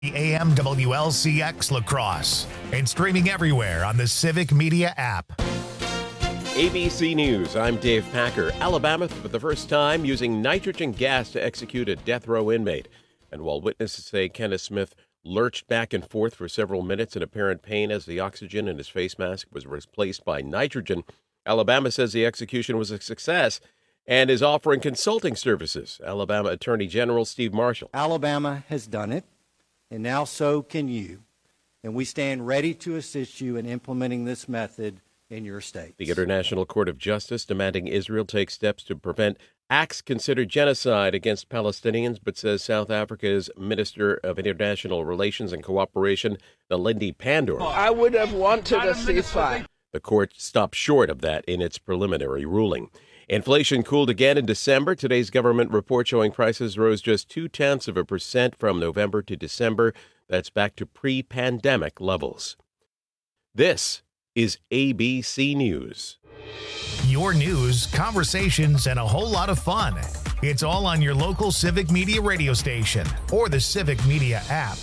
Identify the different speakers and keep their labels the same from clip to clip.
Speaker 1: The AM WLCX Lacrosse and streaming everywhere on the Civic Media app.
Speaker 2: ABC News, I'm Dave Packer. Alabama, for the first time, using nitrogen gas to execute a death row inmate. And while witnesses say Kenneth Smith lurched back and forth for several minutes in apparent pain as the oxygen in his face mask was replaced by nitrogen, Alabama says the execution was a success and is offering consulting services. Alabama Attorney General Steve Marshall.
Speaker 3: Alabama has done it, and now so can you. And we stand ready to assist you in implementing this method in your state.
Speaker 2: The International Court of Justice demanding Israel take steps to prevent acts considered genocide against Palestinians, but says South Africa's Minister of International Relations and Cooperation, Naledi Pandor.
Speaker 4: I would have wanted a ceasefire.
Speaker 2: The court stopped short of that in its preliminary ruling. Inflation cooled again in December. Today's government report showing prices rose just 0.2% from November to December. That's back to pre-pandemic levels. This is ABC News.
Speaker 1: Your news, conversations, and a whole lot of fun. It's all on your local Civic Media radio station or the Civic Media app.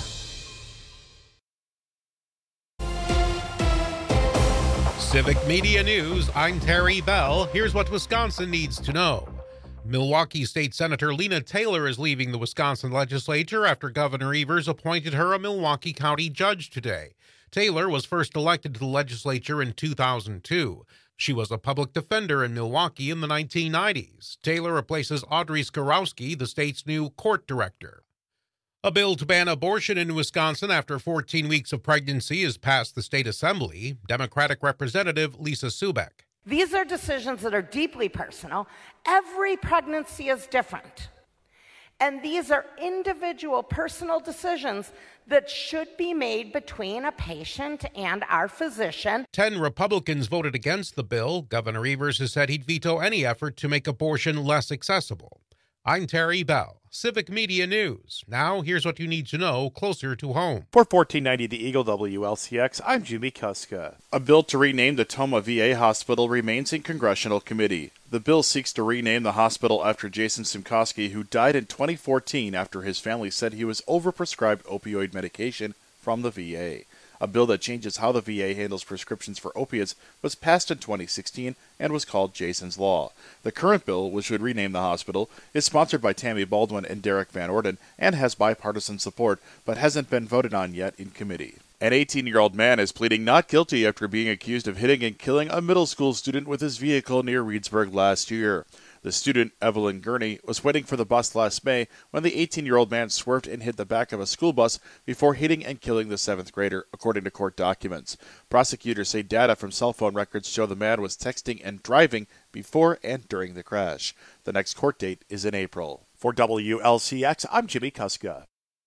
Speaker 5: Civic Media News, I'm Terry Bell. Here's what Wisconsin needs to know. Milwaukee State Senator Lena Taylor is leaving the Wisconsin legislature after Governor Evers appointed her a Milwaukee County judge today. Taylor was first elected to the legislature in 2002. She was a public defender in Milwaukee in the 1990s. Taylor replaces Audrey Skorowski, the state's new court director. A bill to ban abortion in Wisconsin after 14 weeks of pregnancy has passed the state assembly. Democratic Representative Lisa Subek.
Speaker 6: These are decisions that are deeply personal. Every pregnancy is different. And these are individual personal decisions that should be made between a patient and our physician.
Speaker 5: 10 Republicans voted against the bill. Governor Evers has said he'd veto any effort to make abortion less accessible. I'm Terry Bell, Civic Media News. Now, here's what you need to know closer to home.
Speaker 7: For 1490 The Eagle WLCX, I'm Jimmy Kuska. A bill to rename the Toma VA Hospital remains in congressional committee. The bill seeks to rename the hospital after Jason Simkoski, who died in 2014 after his family said he was overprescribed opioid medication from the VA. A bill that changes how the VA handles prescriptions for opiates was passed in 2016 and was called Jason's Law. The current bill, which would rename the hospital, is sponsored by Tammy Baldwin and Derek Van Orden and has bipartisan support, but hasn't been voted on yet in committee. An 18-year-old man is pleading not guilty after being accused of hitting and killing a middle school student with his vehicle near Reedsburg last year. The student, Evelyn Gurney, was waiting for the bus last May when the 18-year-old man swerved and hit the back of a school bus before hitting and killing the 7th grader, according to court documents. Prosecutors say data from cell phone records show the man was texting and driving before and during the crash. The next court date is in April. For WLCX, I'm Jimmy Kuska.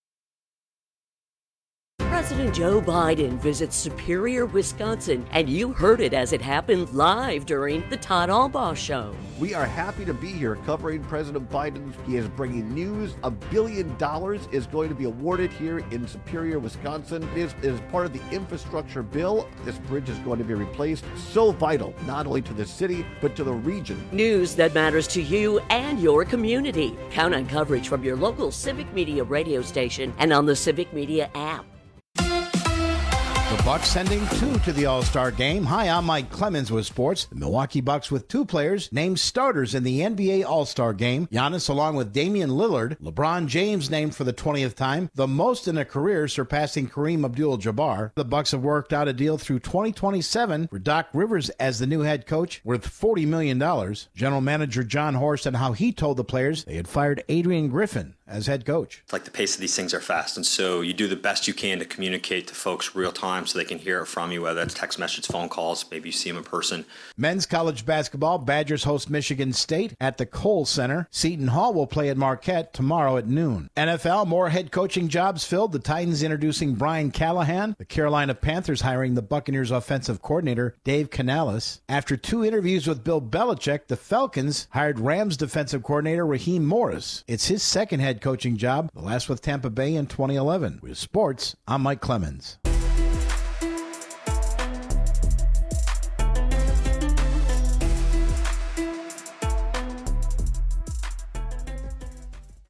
Speaker 8: President Joe Biden visits Superior, Wisconsin, and you heard it as it happened live during the Todd Albaugh Show.
Speaker 9: We are happy to be here covering President Biden. He is bringing news. $1 billion is going to be awarded here in Superior, Wisconsin. It is part of the infrastructure bill. This bridge is going to be replaced. So vital, not only to the city, but to the region.
Speaker 8: News that matters to you and your community. Count on coverage from your local Civic Media radio station and on the Civic Media app.
Speaker 10: The Bucks sending 2 to the All-Star game. Hi, I'm Mike Clemens with sports. The Milwaukee Bucks with 2 players named starters in the NBA All-Star game. Giannis along with Damian Lillard. LeBron James named for the 20th time, the most in a career, surpassing Kareem Abdul-Jabbar. The Bucks have worked out a deal through 2027 for Doc Rivers as the new head coach worth $40 million. General manager John Horst and how he told the players they had fired Adrian Griffin as head coach.
Speaker 11: It's like the pace of these things are fast, and so you do the best you can to communicate to folks real time so they can hear it from you, whether it's text message, phone calls, maybe you see them in person.
Speaker 10: Men's college basketball, Badgers host Michigan State at the Kohl Center. Seton Hall will play at Marquette tomorrow at noon. NFL, more head coaching jobs filled. The Titans introducing Brian Callahan. The Carolina Panthers hiring the Buccaneers offensive coordinator Dave Canales. After 2 interviews with Bill Belichick, the Falcons hired Rams defensive coordinator Raheem Morris. It's his second head coaching job, the last with Tampa Bay in 2011. With sports, I'm Mike Clemens.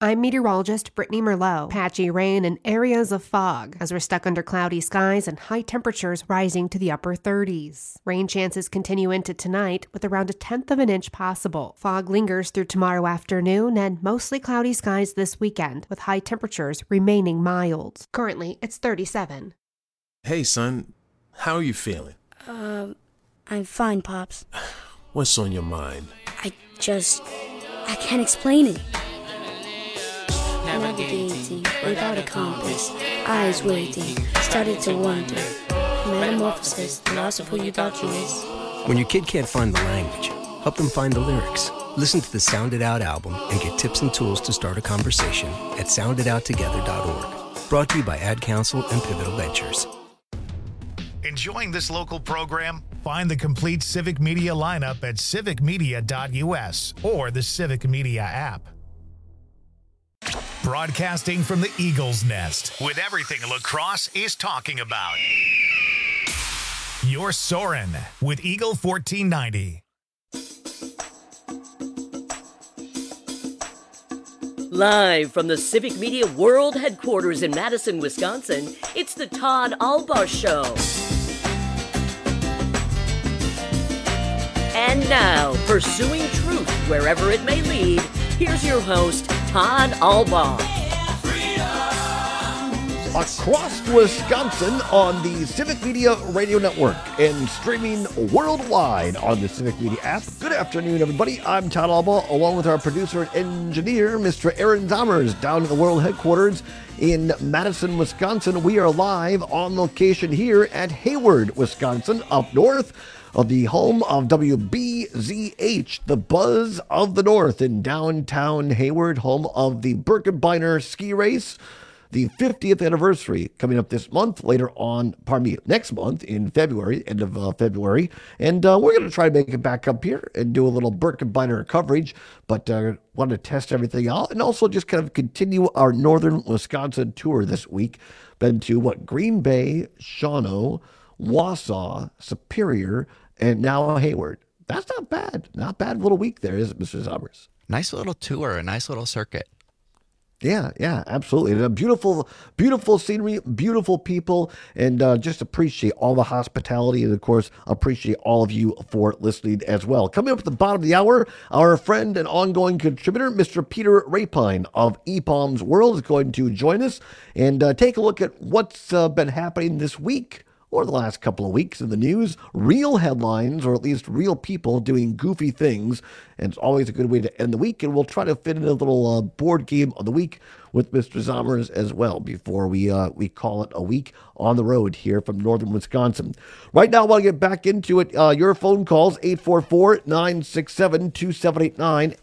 Speaker 12: I'm meteorologist Brittany Merlot. Patchy rain and areas of fog as we're stuck under cloudy skies and high temperatures rising to the upper 30s. Rain chances continue into tonight with around 1/10 of an inch possible. Fog lingers through tomorrow afternoon and mostly cloudy skies this weekend with high temperatures remaining mild. Currently, it's 37.
Speaker 13: Hey, son. How are you feeling?
Speaker 14: I'm fine, Pops.
Speaker 13: What's on your mind?
Speaker 14: I can't explain it. Navigating without a compass, eyes waiting, started to wonder. Metamorphosis, the loss of who you thought you was.
Speaker 15: When your kid can't find the language, help them find the lyrics. Listen to the Sound It Out album and get tips and tools to start a conversation at sounditouttogether.org. Brought to you by Ad Council and Pivotal Ventures.
Speaker 1: Enjoying this local program? Find the complete Civic Media lineup at civicmedia.us or the Civic Media app. Broadcasting from the Eagles Nest with everything lacrosse is talking about. You're Soarin' with Eagle 1490.
Speaker 8: Live from the Civic Media World Headquarters in Madison, Wisconsin, it's the Todd Albaugh Show. And now, pursuing truth wherever it may lead, here's your host, Todd Albaugh.
Speaker 9: Across Wisconsin on the Civic Media Radio Network and streaming worldwide on the Civic Media app. Good afternoon, everybody. I'm Todd Albaugh, along with our producer and engineer, Mr. Aaron Zommers, down at the world headquarters in Madison, Wisconsin. We are live on location here at Hayward, Wisconsin, up north of the home of WBZH, the Buzz of the North in downtown Hayward, home of the Birkebeiner ski race, the 50th anniversary coming up this month, next month in February, end of February. And we're going to try to make it back up here and do a little Birkebeiner coverage, but want to test everything out and also just kind of continue our northern Wisconsin tour this week. Been to Green Bay, Shawano, Wausau, Superior, and now Hayward. That's not bad. Not bad little week there, is it, Mr. Zommers?
Speaker 16: Nice little tour, a nice little circuit.
Speaker 9: Yeah, absolutely. And a beautiful, beautiful scenery, beautiful people, and just appreciate all the hospitality, and of course, appreciate all of you for listening as well. Coming up at the bottom of the hour, our friend and ongoing contributor, Mr. Peter Rapine of ePalms World, is going to join us and take a look at what's been happening this week or the last couple of weeks in the news. Real headlines, or at least real people doing goofy things. And it's always a good way to end the week. And we'll try to fit in a little board game of the week with Mr. Zommers as well before we call it a week on the road here from northern Wisconsin. Right now, I want to get back into it. Your phone calls, 844-967-2789,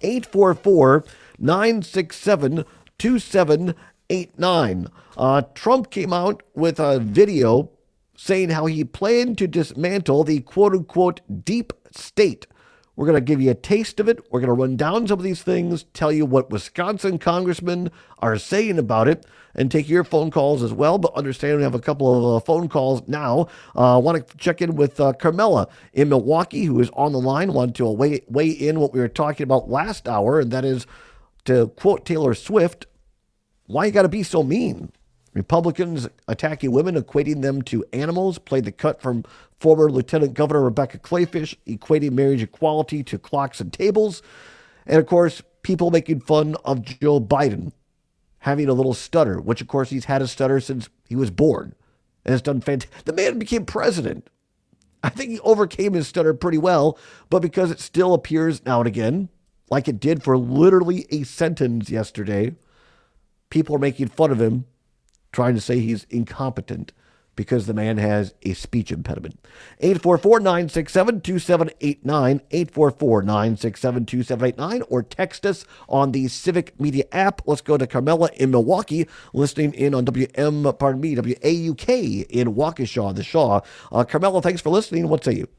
Speaker 9: 844-967-2789. Trump came out with a video saying how he planned to dismantle the quote-unquote deep state. We're going to give you a taste of it. We're going to run down some of these things, tell you what Wisconsin congressmen are saying about it, and take your phone calls as well. But understand we have a couple of phone calls now. I want to check in with Carmela in Milwaukee, who is on the line. Want to weigh in what we were talking about last hour, and that is, to quote Taylor Swift, why you got to be so mean? Republicans attacking women, equating them to animals, played the cut from former Lieutenant Governor Rebecca Kleefisch, equating marriage equality to clocks and tables. And, of course, people making fun of Joe Biden having a little stutter, which, of course, he's had a stutter since he was born. And it's done fantastic. The man became president. I think he overcame his stutter pretty well, but because it still appears now and again, like it did for literally a sentence yesterday, people are making fun of him, trying to say he's incompetent because the man has a speech impediment. 844-967-2789, 844-967-2789, or text us on the Civic Media app. Let's go to Carmela in Milwaukee, listening in on WAUK in Waukesha, the Shaw. Carmela, thanks for listening. What say you?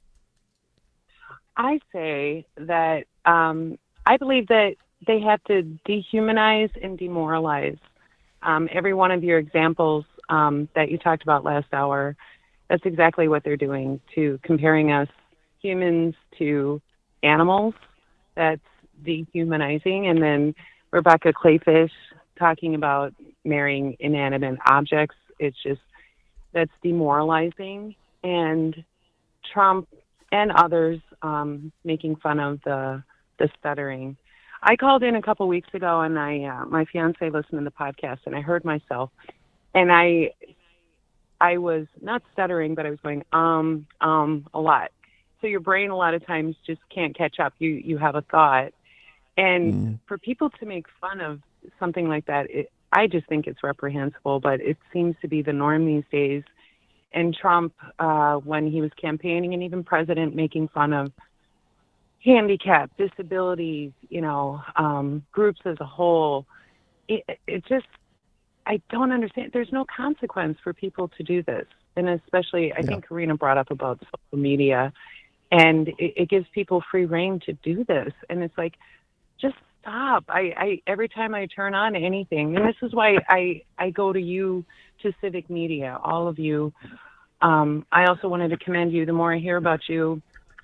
Speaker 17: I say that I believe that they have to dehumanize and demoralize. Every one of your examples that you talked about last hour, that's exactly what they're doing, to comparing us humans to animals. That's dehumanizing. And then Rebecca Clayfish talking about marrying inanimate objects. It's just, that's demoralizing. And Trump and others making fun of the stuttering. I called in a couple weeks ago, and my fiance listened to the podcast, and I heard myself, and I was not stuttering, but I was going a lot. So your brain a lot of times just can't catch up. You have a thought, and for people to make fun of something like that, I just think it's reprehensible. But it seems to be the norm these days. And Trump, when he was campaigning, and even president, making fun of handicap, disabilities, groups as a whole. It just, I don't understand. There's no consequence for people to do this. And especially, I think Karina brought up about social media, and it gives people free reign to do this. And it's like, just stop. I every time I turn on anything, and this is why I go to you, to Civic Media, all of you. I also wanted to commend you. The more I hear about you,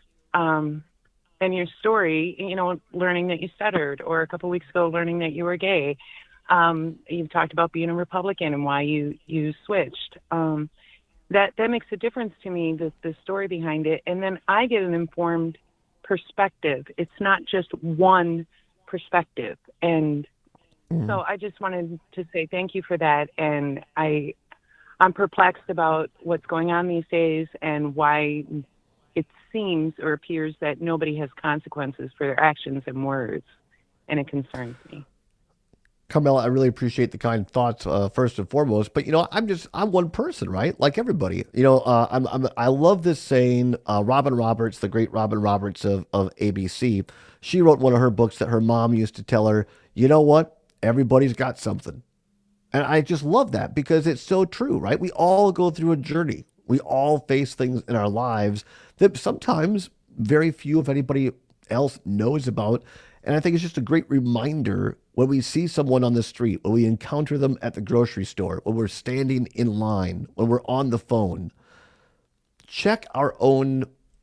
Speaker 17: and your story, learning that you stuttered, or a couple weeks ago learning that you were gay. You've talked about being a Republican and why you switched. That makes a difference to me, the story behind it. And then I get an informed perspective. It's not just one perspective. And so I just wanted to say thank you for that. And I'm perplexed about what's going on these days and why it seems or appears that nobody has consequences for their actions and words, and it concerns me.
Speaker 9: Carmela, I really appreciate the kind thoughts, first and foremost. But I'm one person, right? Like everybody. I love this saying. Robin Roberts, the great Robin Roberts of ABC, she wrote one of her books that her mom used to tell her. You know what? Everybody's got something, and I just love that because it's so true, right? We all go through a journey. We all face things in our lives that sometimes very few, if anybody else, knows about. And I think it's just a great reminder when we see someone on the street, when we encounter them at the grocery store, when we're standing in line, when we're on the phone, check our own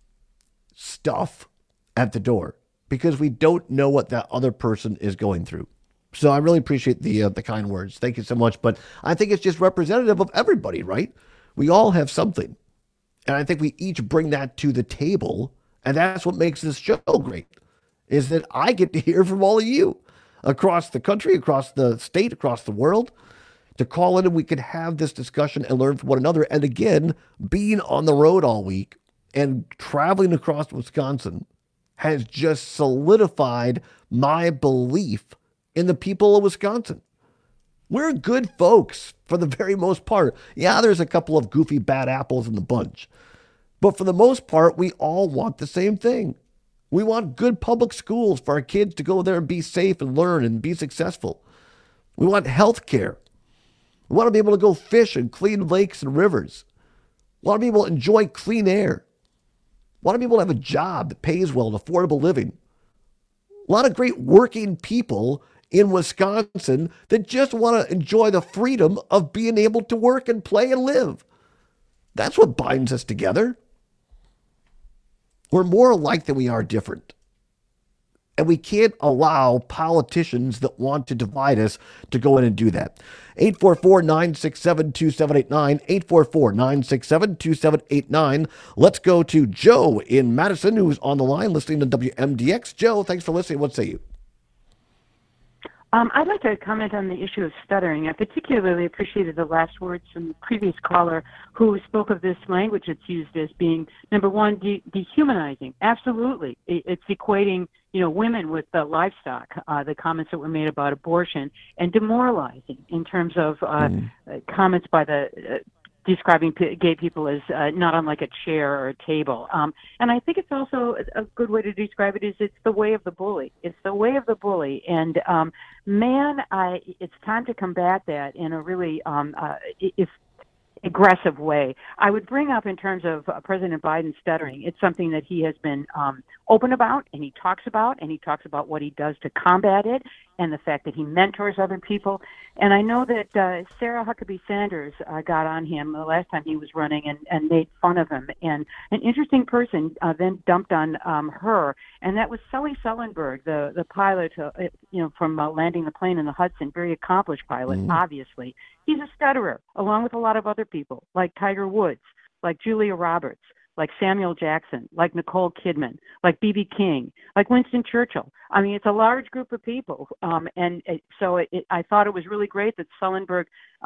Speaker 9: stuff at the door because we don't know what that other person is going through. So I really appreciate the kind words. Thank you so much. But I think it's just representative of everybody, right? We all have something. And I think we each bring that to the table. And that's what makes this show great, is that I get to hear from all of you across the country, across the state, across the world, to call in and we can have this discussion and learn from one another. And again, being on the road all week and traveling across Wisconsin has just solidified my belief in the people of Wisconsin. We're good folks for the very most part. Yeah, there's a couple of goofy bad apples in the bunch. But for the most part, we all want the same thing. We want good public schools for our kids to go there and be safe and learn and be successful. We want health care. We want to be able to go fish and clean lakes and rivers. We want to be able to enjoy clean air. We want to be able to have a job that pays well and affordable living. A lot of great working people in Wisconsin that just want to enjoy the freedom of being able to work and play and live. That's what binds us together. We're more alike than we are different. And we can't allow politicians that want to divide us to go in and do that. 844-967-2789, 844-967-2789. Let's go to Joe in Madison, who's on the line listening to WMDX. Joe, thanks for listening. What say you?
Speaker 18: I'd like to comment on the issue of stuttering. I particularly appreciated the last words from the previous caller who spoke of this language that's used as being, number one, dehumanizing. Absolutely. It's equating, women with livestock, the comments that were made about abortion, and demoralizing in terms of comments by the describing gay people as not unlike a chair or a table. And I think it's also a good way to describe it is it's the way of the bully. It's the way of the bully. And, it's time to combat that in a really aggressive way. I would bring up in terms of President Biden stuttering, it's something that he has been open about, and he talks about what he does to combat it. and the fact that he mentors other people. And I know that Sarah Huckabee Sanders got on him the last time he was running and made fun of him. And an interesting person then dumped on her, and that was Sully Sullenberg, the pilot, from landing the plane in the Hudson, very accomplished pilot, obviously. He's a stutterer, along with a lot of other people, like Tiger Woods, like Julia Roberts, like Samuel Jackson, like Nicole Kidman, like B.B. King, like Winston Churchill. I mean, it's a large group of people. So I thought it was really great that Sullenberg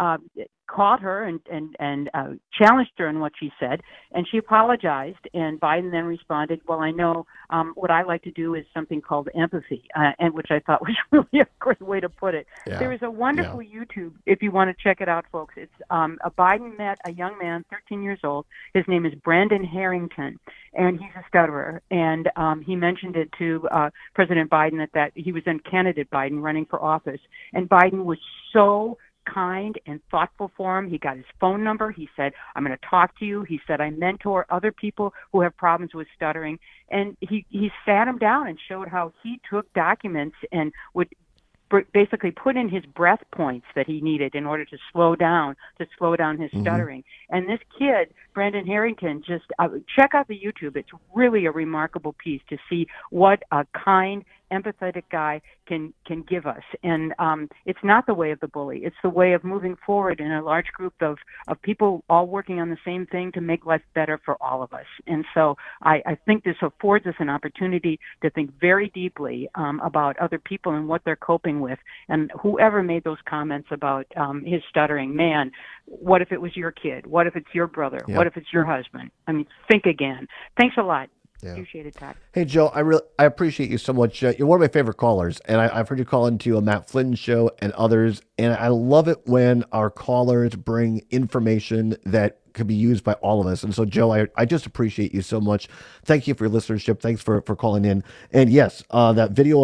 Speaker 18: caught her and challenged her in what she said, and she apologized, and Biden then responded, well, I know what I like to do is something called empathy, and which I thought was really a great way to put it. Yeah. There is a wonderful YouTube, if you want to check it out, folks. It's Biden met a young man, 13 years old. His name is Brandon Harrington, and he's a stutterer, and he mentioned it to President Biden that he was then candidate Biden running for office, and Biden was so kind and thoughtful for him. He got his phone number. He said, I'm going to talk to you. He said, I mentor other people who have problems with stuttering. And he sat him down and showed how he took documents and would basically put in his breath points that he needed in order to slow down his stuttering. And this kid, Brandon Harrington, just check out the YouTube. It's really a remarkable piece to see what a kind, empathetic guy can give us. And it's not the way of the bully. It's the way of moving forward in a large group of people all working on the same thing to make life better for all of us. And so I think this affords us an opportunity to think very deeply about other people and what they're coping with. And whoever made those comments about his stuttering, man, what if it was your kid? What if it's your brother? What if it's your husband? I mean, think again. Thanks a lot. Yeah. Appreciate it, Todd.
Speaker 9: Hey, Joe, I appreciate you so much. You're one of my favorite callers, and I've heard you call into a Matt Flynn show and others, and I love it when our callers bring information that could be used by all of us. And so, Joe, I just appreciate you so much. Thank you for your listenership. Thanks for calling in. And yes, that video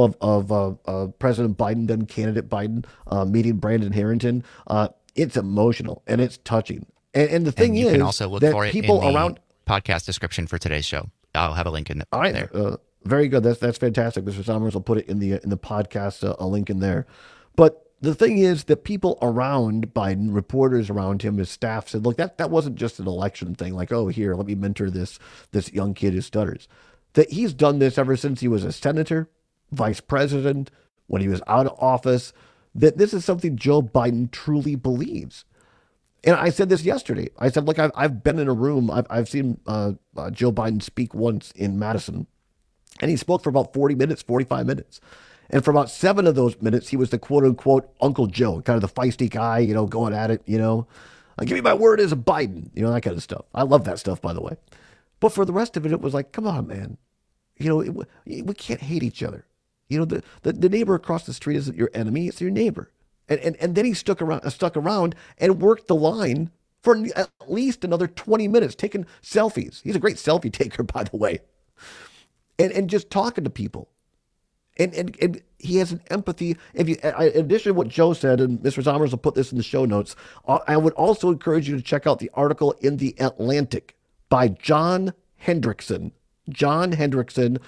Speaker 9: of President Biden, then candidate Biden, meeting Brandon Harrington, it's emotional and it's touching. And the thing is, you can also look for it people in the
Speaker 16: podcast description for today's show. I'll have a link in there.
Speaker 9: Very good. That's fantastic. Mr. Sommers will put it in the podcast, a link in there. But the thing is that people around Biden, reporters around him, his staff said, look, that wasn't just an election thing. Like, oh, here, let me mentor this young kid who stutters. That he's done this ever since he was a senator, vice president, when he was out of office, that this is something Joe Biden truly believes. And I said this yesterday. I said, look, I've been in a room. I've seen Joe Biden speak once in Madison, and he spoke for about 40 minutes, 45 minutes. And for about 7 of those minutes, he was the quote unquote Uncle Joe, kind of the feisty guy, going at it, give me my word as a Biden, that kind of stuff. I love that stuff, by the way. But for the rest of it, it was like, come on, man. We can't hate each other. The neighbor across the street isn't your enemy. It's your neighbor. And then he stuck around and worked the line for at least another 20 minutes, taking selfies. He's a great selfie taker, by the way. And just talking to people. And he has an empathy. In addition to what Joe said, and Mr. Sommers will put this in the show notes, I would also encourage you to check out the article in The Atlantic by John Hendrickson. John Hendrickson,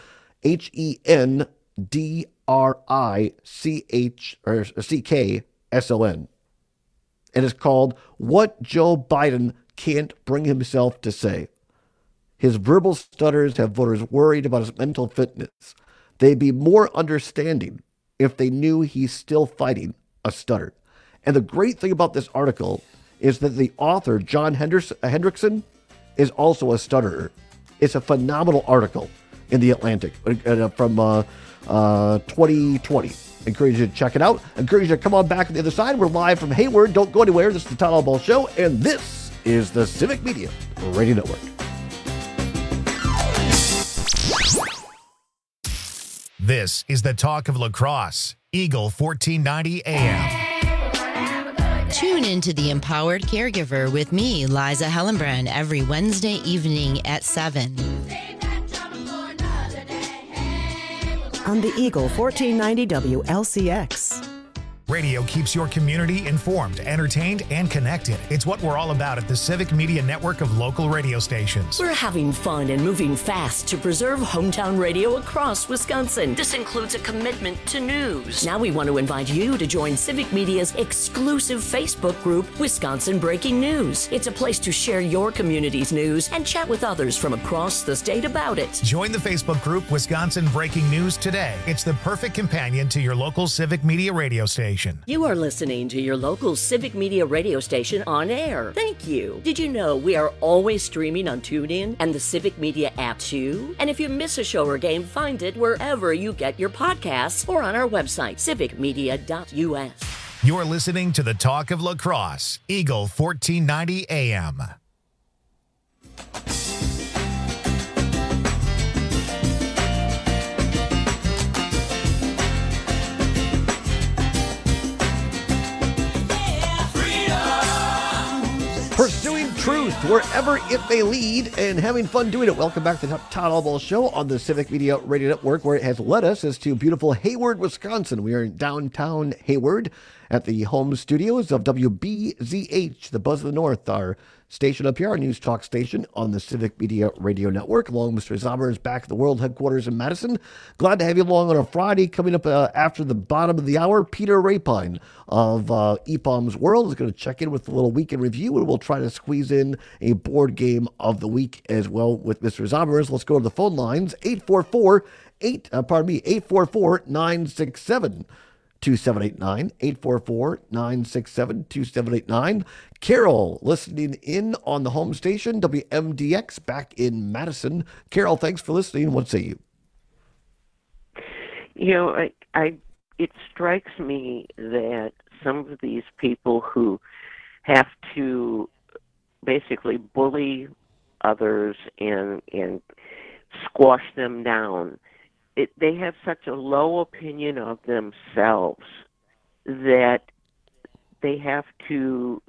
Speaker 9: HENDRICKSON. And it's called What Joe Biden Can't Bring Himself to Say. His verbal stutters have voters worried about his mental fitness. They'd be more understanding if they knew he's still fighting a stutter. And the great thing about this article is that the author, John Hendrickson, is also a stutterer. It's a phenomenal article in The Atlantic from 2020. Encourage you to check it out. Encourage you to come on back on the other side. We're live from Hayward. Don't go anywhere. This is the Todd Albaugh Show, and this is the Civic Media Radio Network.
Speaker 1: This is the Talk of Lacrosse, Eagle 1490 AM.
Speaker 19: Tune into The Empowered Caregiver with me, Liza Hellenbrand, every Wednesday evening at 7.
Speaker 20: On the Eagle 1490 WLCX.
Speaker 1: Radio keeps your community informed, entertained, and connected. It's what we're all about at the Civic Media Network of local radio stations.
Speaker 8: We're having fun and moving fast to preserve hometown radio across Wisconsin. This includes a commitment to news. Now we want to invite you to join Civic Media's exclusive Facebook group, Wisconsin Breaking News. It's a place to share your community's news and chat with others from across the state about it.
Speaker 1: Join the Facebook group Wisconsin Breaking News today. It's the perfect companion to your local Civic Media radio station.
Speaker 8: You are listening to your local Civic Media radio station on air. Thank you. Did you know we are always streaming on TuneIn and the Civic Media app too? And if you miss a show or game, find it wherever you get your podcasts or on our website, civicmedia.us.
Speaker 1: You're listening to the Talk of La Crosse, Eagle 1490 AM.
Speaker 9: Pursuing truth wherever it may lead and having fun doing it. Welcome back to the Todd Albaugh Show on the Civic Media Radio Network, where it has led us as to beautiful Hayward, Wisconsin. We are in downtown Hayward at the home studios of WBZH, the Buzz of the North, our station up here, our news talk station on the Civic Media Radio Network. Along Mr. Zommer is back at the world headquarters in Madison. Glad to have you along on a Friday. Coming up after the bottom of the hour, Peter Rapine of EPOM's World is going to check in with a little weekend review, and we'll try to squeeze in a board game of the week as well with Mr. Zommer. Let's go to the phone lines. 844-967-2789. 844-967-2789. Carol, listening in on the home station, WMDX, back in Madison. Carol, thanks for listening. What say you?
Speaker 20: You know, it strikes me that some of these people who have to basically bully others and squash them down, they have such a low opinion of themselves that they have to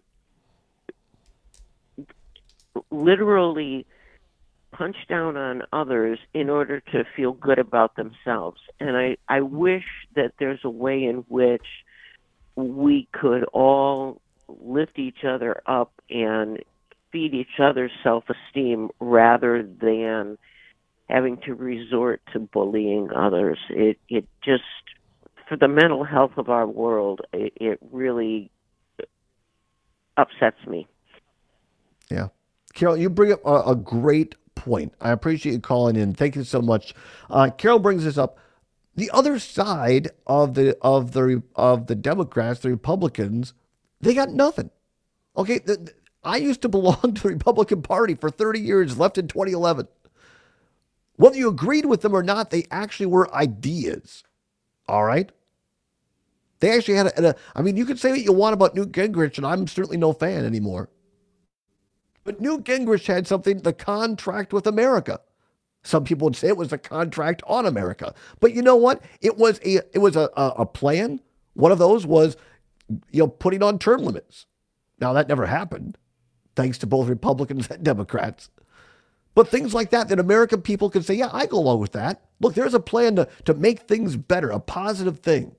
Speaker 20: literally punch down on others in order to feel good about themselves. And I wish that there's a way in which we could all lift each other up and feed each other's self-esteem rather than having to resort to bullying others. It just, for the mental health of our world, it really upsets me.
Speaker 9: Yeah. Carol, you bring up a great point. I appreciate you calling in. Thank you so much. Carol brings this up. The other side of the Democrats, the Republicans, they got nothing. Okay, I used to belong to the Republican Party for 30 years, left in 2011. Whether you agreed with them or not, they actually were ideas. All right? They actually had I mean, you could say what you want about Newt Gingrich, and I'm certainly no fan anymore. But Newt Gingrich had something, the contract with America. Some people would say it was a contract on America. But you know what? It was a plan. One of those was, putting on term limits. Now, that never happened, thanks to both Republicans and Democrats. But things like that American people can say, yeah, I go along with that. Look, there's a plan to make things better, a positive thing.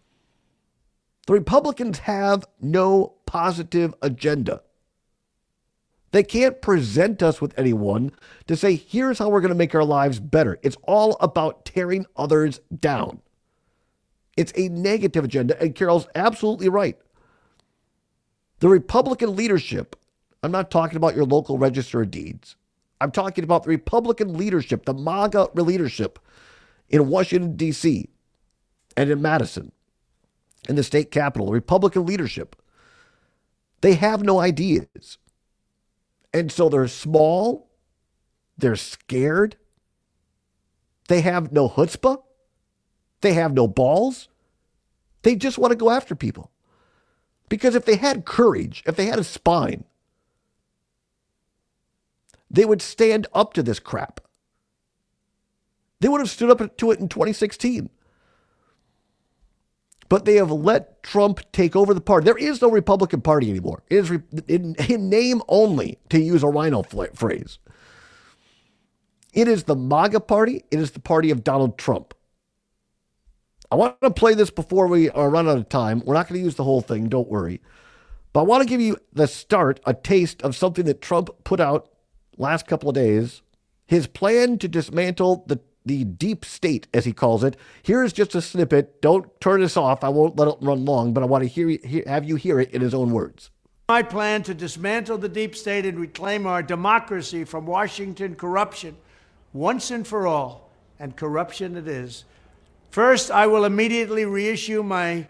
Speaker 9: The Republicans have no positive agenda. They can't present us with anyone to say, here's how we're going to make our lives better. It's all about tearing others down. It's a negative agenda, and Carol's absolutely right. The Republican leadership, I'm not talking about your local register of deeds. I'm talking about the Republican leadership, the MAGA leadership in Washington, D.C., and in Madison, in the state capitol, the Republican leadership. They have no ideas. And so they're small, they're scared, they have no chutzpah, they have no balls, they just want to go after people. Because if they had courage, if they had a spine, they would stand up to this crap. They would have stood up to it in 2016. But they have let Trump take over the party. There is no Republican Party anymore. It is in name only, to use a Rhino phrase. It is the MAGA party. It is the party of Donald Trump. I want to play this before we run out of time. We're not going to use the whole thing, don't worry. But I want to give you the start, a taste of something that Trump put out last couple of days. His plan to dismantle the deep state, as he calls it. Here's just a snippet. Don't turn this off. I won't let it run long, but I want to have you hear it in his own words.
Speaker 21: My plan to dismantle the deep state and reclaim our democracy from Washington corruption once and for all, and corruption it is. First, I will immediately reissue my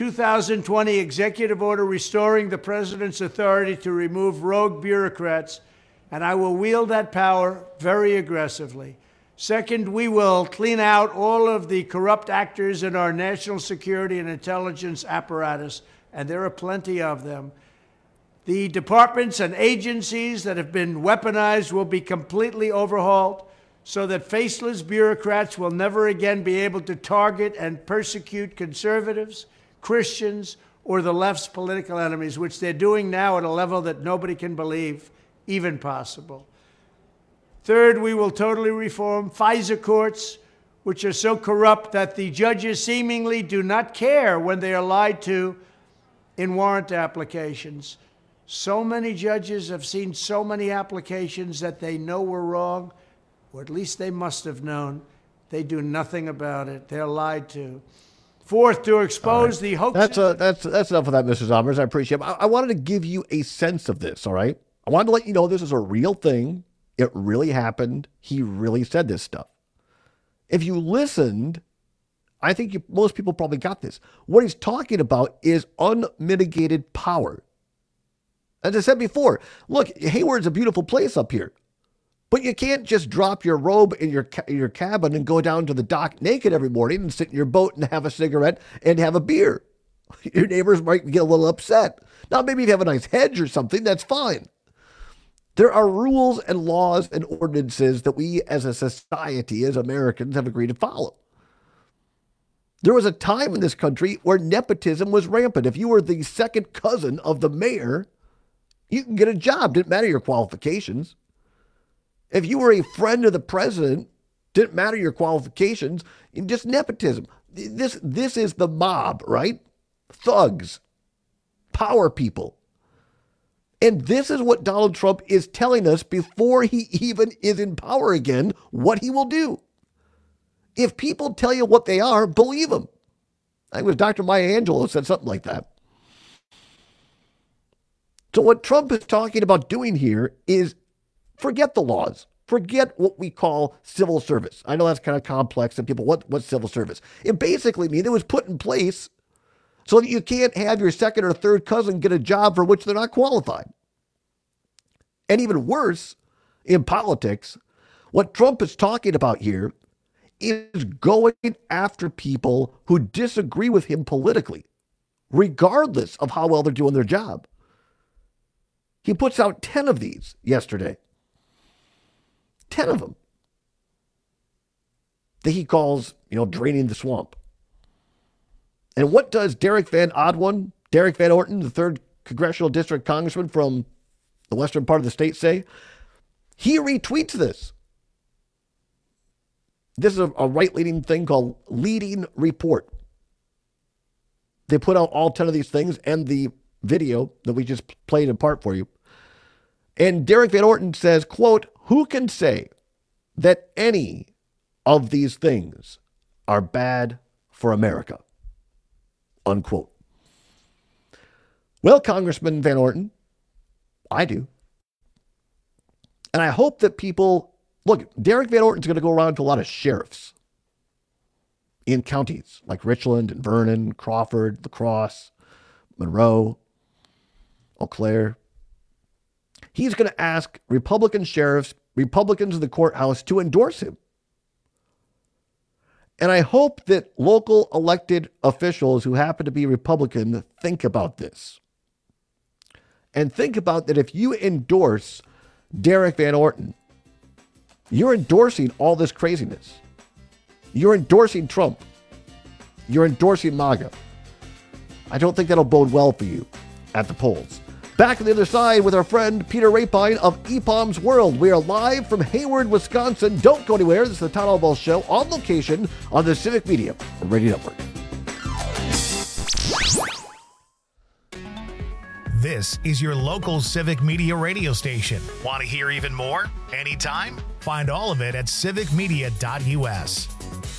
Speaker 21: 2020 executive order restoring the president's authority to remove rogue bureaucrats, and I will wield that power very aggressively. Second, we will clean out all of the corrupt actors in our national security and intelligence apparatus, and there are plenty of them. The departments and agencies that have been weaponized will be completely overhauled so that faceless bureaucrats will never again be able to target and persecute conservatives, Christians, or the left's political enemies, which they're doing now at a level that nobody can believe even possible. Third, we will totally reform FISA courts, which are so corrupt that the judges seemingly do not care when they are lied to in warrant applications. So many judges have seen so many applications that they know were wrong, or at least they must have known. They do nothing about it. They're lied to. Fourth, to expose the hoax.
Speaker 9: That's enough of that, Mr. Zommers. I appreciate it. I wanted to give you a sense of this, all right? I wanted to let you know this is a real thing. It really happened. He really said this stuff. If you listened, I think most people probably got this. What he's talking about is unmitigated power. As I said before, look, Hayward's a beautiful place up here. But you can't just drop your robe in your cabin and go down to the dock naked every morning and sit in your boat and have a cigarette and have a beer. Your neighbors might get a little upset. Now, maybe if you have a nice hedge or something, that's fine. There are rules and laws and ordinances that we as a society, as Americans, have agreed to follow. There was a time in this country where nepotism was rampant. If you were the second cousin of the mayor, you can get a job. Didn't matter your qualifications. If you were a friend of the president, didn't matter your qualifications. Just nepotism. This is the mob, right? Thugs, power people. And this is what Donald Trump is telling us before he even is in power again, what he will do. If people tell you what they are, believe them. I think it was Dr. Maya Angelou said something like that. So what Trump is talking about doing here is forget the laws. Forget what we call civil service. I know that's kind of complex and people, what's civil service? It basically means it was put in place so that you can't have your second or third cousin get a job for which they're not qualified. And even worse, in politics, what Trump is talking about here is going after people who disagree with him politically, regardless of how well they're doing their job. He puts out 10 of these yesterday. 10 of them that he calls, draining the swamp. And what does Derek Van Orton, the 3rd Congressional District Congressman from the western part of the state, say? He retweets this. This is a right-leaning thing called Leading Report. They put out all 10 of these things and the video that we just played in part for you. And Derek Van Orton says, quote, "Who can say that any of these things are bad for America?" Unquote. Well, Congressman Van Orton, I do. And I hope that people, look, Derek Van Orton's going to go around to a lot of sheriffs in counties like Richland and Vernon, Crawford, La Crosse, Monroe, Eau Claire. He's going to ask Republican sheriffs, Republicans in the courthouse to endorse him. And I hope that local elected officials who happen to be Republican think about this. And think about that if you endorse Derek Van Orton, you're endorsing all this craziness. You're endorsing Trump. You're endorsing MAGA. I don't think that'll bode well for you at the polls. Back on the other side with our friend Peter Rapine of EPOM's World. We are live from Hayward, Wisconsin. Don't go anywhere. This is the Todd Albaugh Show on location on the Civic Media Radio Network.
Speaker 1: This is your local Civic Media radio station. Want to hear even more? Anytime? Find all of it at civicmedia.us.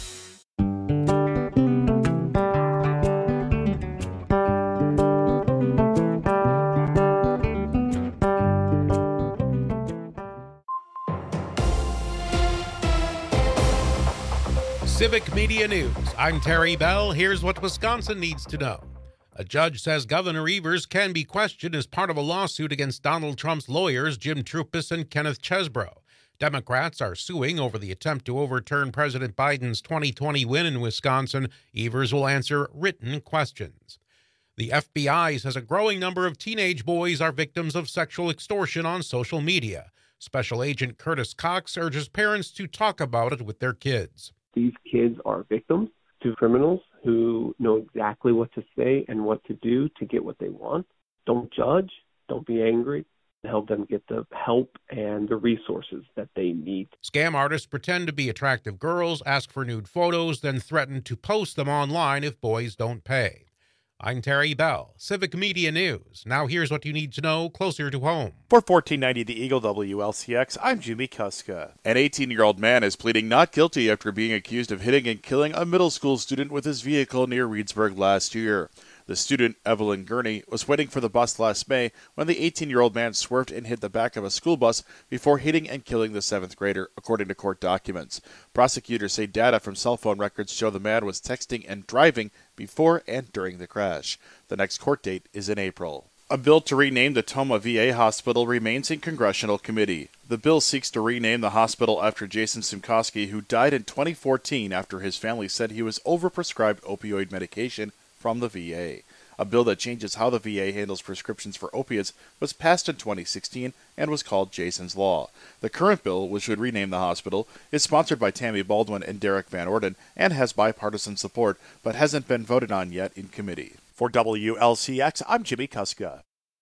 Speaker 5: Civic Media News. I'm Terry Bell. Here's what Wisconsin needs to know. A judge says Governor Evers can be questioned as part of a lawsuit against Donald Trump's lawyers, Jim Troupis and Kenneth Chesbrough. Democrats are suing over the attempt to overturn President Biden's 2020 win in Wisconsin. Evers will answer written questions. The FBI says a growing number of teenage boys are victims of sexual extortion on social media. Special Agent Curtis Cox urges parents to talk about it with their kids.
Speaker 3: These kids are victims to criminals who know exactly what to say and what to do to get what they want. Don't judge. Don't be angry. Help them get the help and the resources that they need.
Speaker 5: Scam artists pretend to be attractive girls, ask for nude photos, then threaten to post them online if boys don't pay. I'm Terry Bell, Civic Media News. Now here's what you need to know closer to home.
Speaker 7: For 1490 The Eagle WLCX, I'm Jimmy Kuska. An 18-year-old man is pleading not guilty after being accused of hitting and killing a middle school student with his vehicle near Reedsburg last year. The student, Evelyn Gurney, was waiting for the bus last May when the 18-year-old man swerved and hit the back of a school bus before hitting and killing the 7th grader, according to court documents. Prosecutors say data from cell phone records show the man was texting and driving before and during the crash. The next court date is in April. A bill to rename the Tomah VA hospital remains in congressional committee. The bill seeks to rename the hospital after Jason Simkoski, who died in 2014 after his family said he was overprescribed opioid medication from the VA. A bill that changes how the VA handles prescriptions for opiates was passed in 2016 and was called Jason's Law. The current bill, which would rename the hospital, is sponsored by Tammy Baldwin and Derek Van Orden and has bipartisan support, but hasn't been voted on yet in committee. For WLCX, I'm Jimmy Kuska.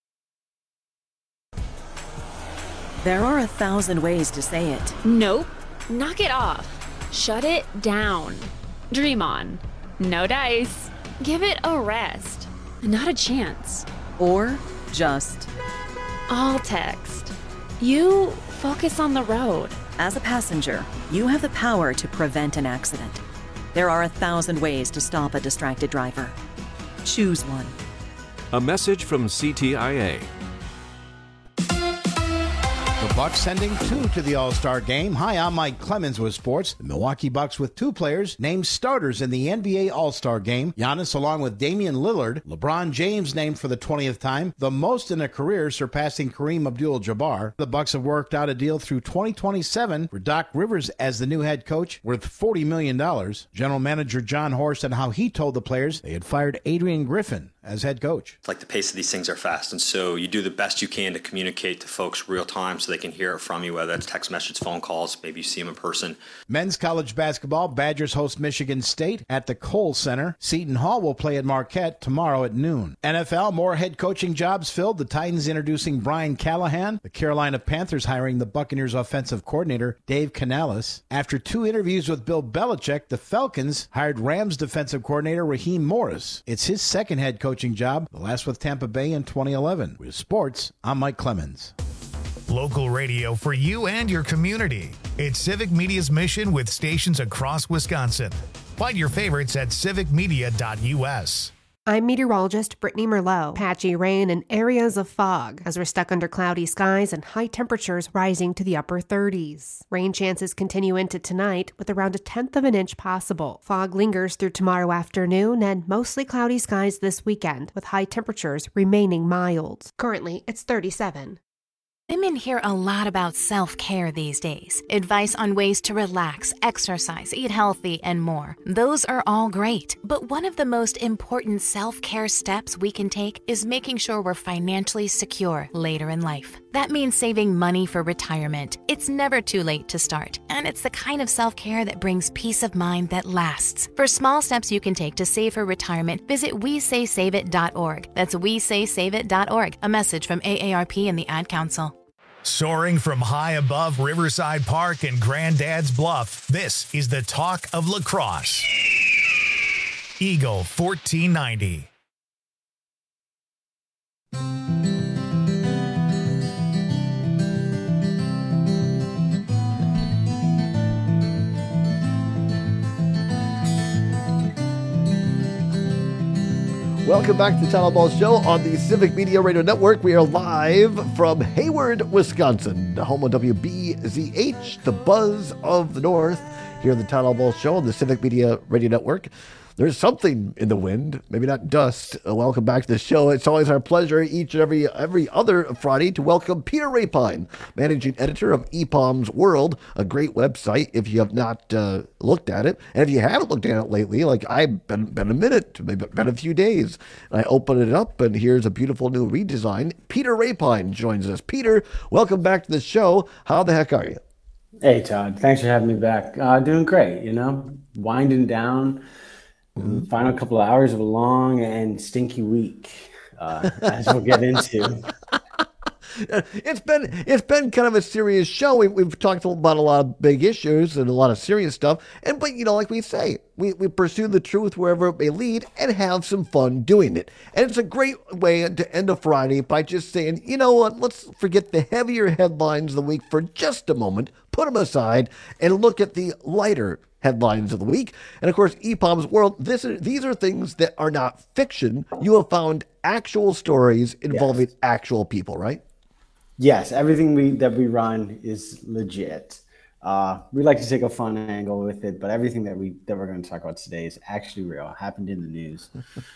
Speaker 22: There are 1,000 ways to say it.
Speaker 23: Nope. Knock it off. Shut it down. Dream on. No dice. Give it a rest. Not a chance.
Speaker 22: Or just
Speaker 23: all text. You focus on the road.
Speaker 22: As a passenger, you have the power to prevent an accident. There are 1,000 ways to stop a distracted driver. Choose one.
Speaker 13: A message from CTIA.
Speaker 10: The Bucks sending 2 to the All-Star game. Hi, I'm Mike Clemens with sports. The Milwaukee Bucks with 2 players named starters in the NBA All-Star game. Giannis along with Damian Lillard. LeBron James named for the 20th time, the most in a career, surpassing Kareem Abdul-Jabbar. The Bucks have worked out a deal through 2027 for Doc Rivers as the new head coach worth $40 million. General Manager John Horst and how he told the players they had fired Adrian Griffin as head coach.
Speaker 11: It's like the pace of these things are fast, and so you do the best you can to communicate to folks real time so they can hear it from you, whether it's text message, phone calls, maybe you see them in person.
Speaker 10: Men's college basketball, Badgers host Michigan State at the Kohl Center. Seton Hall will play at Marquette tomorrow at noon. NFL, more head coaching jobs filled. The Titans introducing Brian Callahan. The Carolina Panthers hiring the Buccaneers offensive coordinator Dave Canales. After 2 interviews with Bill Belichick, the Falcons hired Rams defensive coordinator Raheem Morris. It's his second head coaching job, the last with Tampa Bay in 2011. With sports, I'm Mike Clemens.
Speaker 1: Local radio for you and your community. It's Civic Media's mission with stations across Wisconsin. Find your favorites at civicmedia.us.
Speaker 12: I'm meteorologist Brittany Merlot. Patchy rain and areas of fog as we're stuck under cloudy skies and high temperatures rising to the upper 30s. Rain chances continue into tonight with around 1/10 of an inch possible. Fog lingers through tomorrow afternoon and mostly cloudy skies this weekend with high temperatures remaining mild. Currently, it's 37.
Speaker 24: Women hear a lot about self-care these days. Advice on ways to relax, exercise, eat healthy, and more. Those are all great. But one of the most important self-care steps we can take is making sure we're financially secure later in life. That means saving money for retirement. It's never too late to start. And it's the kind of self-care that brings peace of mind that lasts. For small steps you can take to save for retirement, visit WeSaySaveIt.org. That's WeSaySaveIt.org. A message from AARP and the Ad Council.
Speaker 1: Soaring from high above Riverside Park and Granddad's Bluff, this is the talk of lacrosse. Eagle 1490.
Speaker 9: Welcome back to the Town Ball Show on the Civic Media Radio Network. We are live from Hayward, Wisconsin, the home of WBZH, the buzz of the North, here on the Town Ball Show on the Civic Media Radio Network. There's something in the wind, maybe not dust. Welcome back to the show. It's always our pleasure each and every other Friday to welcome Peter Rapine, managing editor of EPOM's World, a great website if you have not looked at it. And if you haven't looked at it lately, like I've been a minute, maybe been a few days, and I open it up and here's a beautiful new redesign. Peter Rapine joins us. Peter, welcome back to the show. How the heck are you?
Speaker 2: Hey, Todd. Thanks for having me back. Doing great, winding down. Final couple of hours of a long and stinky week, as we'll get into.
Speaker 9: It's been kind of a serious show. We've talked about a lot of big issues and a lot of serious stuff. But like we say, we pursue the truth wherever it may lead and have some fun doing it. And it's a great way to end a Friday by just saying, you know what, let's forget the heavier headlines of the week for just a moment, put them aside, and look at the lighter headlines of the week. And of course, EPOM's World, these are things that are not fiction. You have found actual stories involving actual people, right?
Speaker 2: Yes, everything that we run is legit. We like to take a fun angle with it, but everything that we're going to talk about today is actually real. It happened in the news.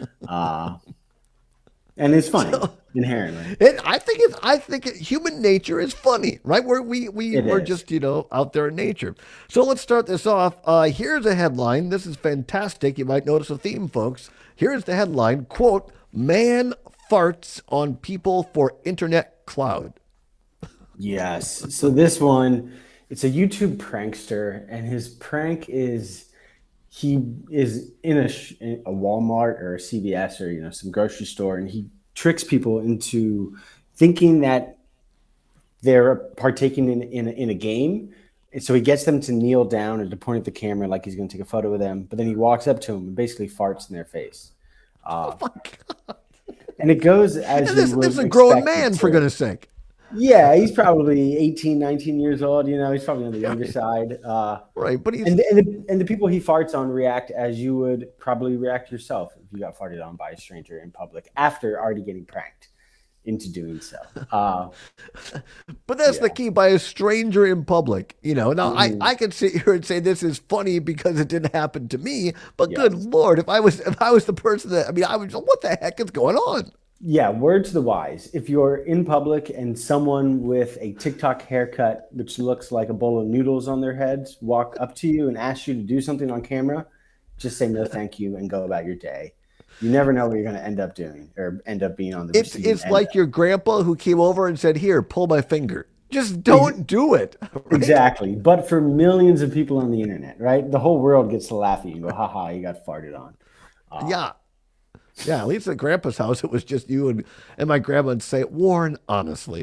Speaker 2: And it's funny inherently.
Speaker 9: I think human nature is funny, right? We're just out there in nature. So let's start this off. Here's a headline. This is fantastic. You might notice a theme, folks. Here's the headline: quote, "Man farts on people for internet cloud."
Speaker 2: Yes. So this one, it's a YouTube prankster, and his prank is he is in a Walmart or a CVS or some grocery store, and he tricks people into thinking that they're partaking in a game. And so he gets them to kneel down and to point at the camera like he's going to take a photo with them, but then he walks up to them and basically farts in their face. Oh my God. And it goes as
Speaker 9: this is a grown man, for goodness sake.
Speaker 2: Yeah, he's probably 18, 19 years old. He's probably on the younger side.
Speaker 9: Right, but
Speaker 2: and the people he farts on react as you would probably react yourself if you got farted on by a stranger in public after already getting pranked into doing so.
Speaker 9: But that's the key, by a stranger in public. Now I could sit here and say this is funny because it didn't happen to me, but good Lord, if I was the person that I was, what the heck is going on?
Speaker 2: Yeah, word to the wise. If you're in public and someone with a TikTok haircut, which looks like a bowl of noodles on their heads, walk up to you and ask you to do something on camera, just say no thank you and go about your day. You never know what you're going to end up doing or end up being on the
Speaker 9: It's like your grandpa who came over and said, "Here, pull my finger." Just don't do it.
Speaker 2: Right? Exactly. But for millions of people on the internet, right? The whole world gets to laugh at you and go, haha, you got farted on.
Speaker 9: Yeah, at least at Grandpa's house, it was just you and my grandma would say, "Warren, honestly."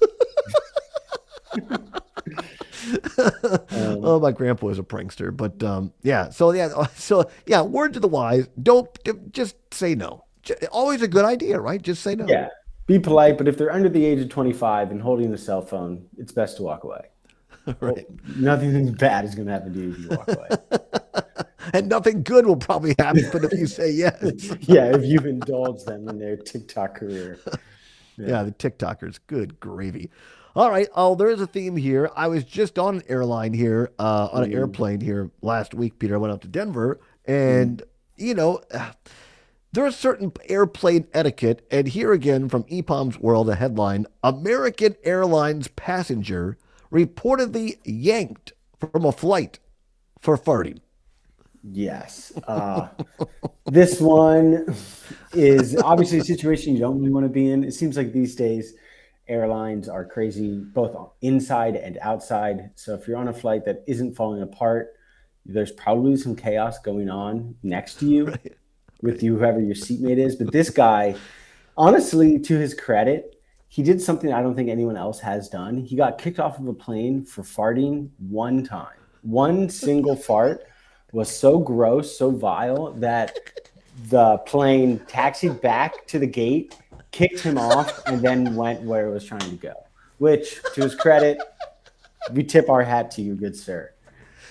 Speaker 9: My grandpa was a prankster, but word to the wise: don't just say no. Always a good idea, right? Just say no.
Speaker 2: Yeah, be polite, but if they're under the age of 25 and holding a cell phone, it's best to walk away. Right. Nothing bad is going to happen to you if you walk away.
Speaker 9: And nothing good will probably happen if you say yes.
Speaker 2: Yeah, if you've indulged them in their TikTok career.
Speaker 9: Yeah, the TikTokers, good gravy. All right, there is a theme here. I was just on an airline here, on an airplane here last week, Peter. I went out to Denver, and, there is certain airplane etiquette. And here again from EPOM's World, a headline: American Airlines passenger reportedly yanked from a flight for farting.
Speaker 2: Yes. This one is obviously a situation you don't really want to be in. It seems like these days airlines are crazy, both inside and outside. So if you're on a flight that isn't falling apart, there's probably some chaos going on next to you with you, whoever your seatmate is. But this guy, honestly, to his credit, he did something I don't think anyone else has done. He got kicked off of a plane for farting one time. One single fart was so gross, so vile, that the plane taxied back to the gate, kicked him off, and then went where it was trying to go. Which, to his credit, we tip our hat to you, good sir.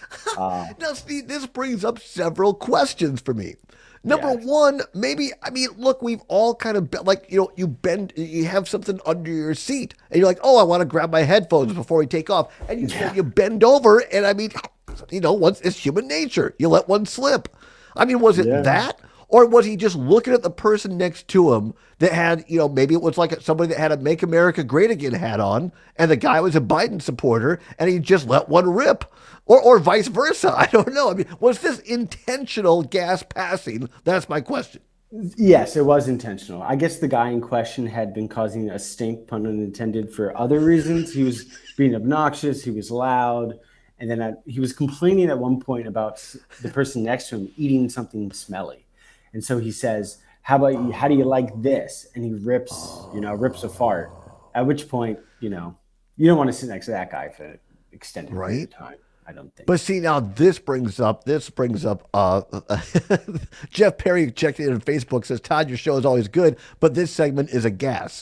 Speaker 9: Now, see, this brings up several questions for me. Number one, maybe, I mean, look, we've all kind of, you have something under your seat, and you're like, oh, I want to grab my headphones before we take off. And you bend over, and I mean, once it's human nature. You let one slip. I mean, was it that? Or was he just looking at the person next to him that had, maybe it was like somebody that had a Make America Great Again hat on, and the guy was a Biden supporter, and he just let one rip? Or vice versa. I don't know. I mean, was this intentional gas passing? That's my question.
Speaker 2: Yes, it was intentional. I guess the guy in question had been causing a stink, pun unintended, for other reasons. He was being obnoxious. He was loud. And then he was complaining at one point about the person next to him eating something smelly. And so he says, how do you like this? And he rips a fart. At which point, you don't want to sit next to that guy for an extended period of time. I don't think.
Speaker 9: But see, now this brings up, Jeff Perry checked in on Facebook, says, Todd, your show is always good, but this segment is a gas.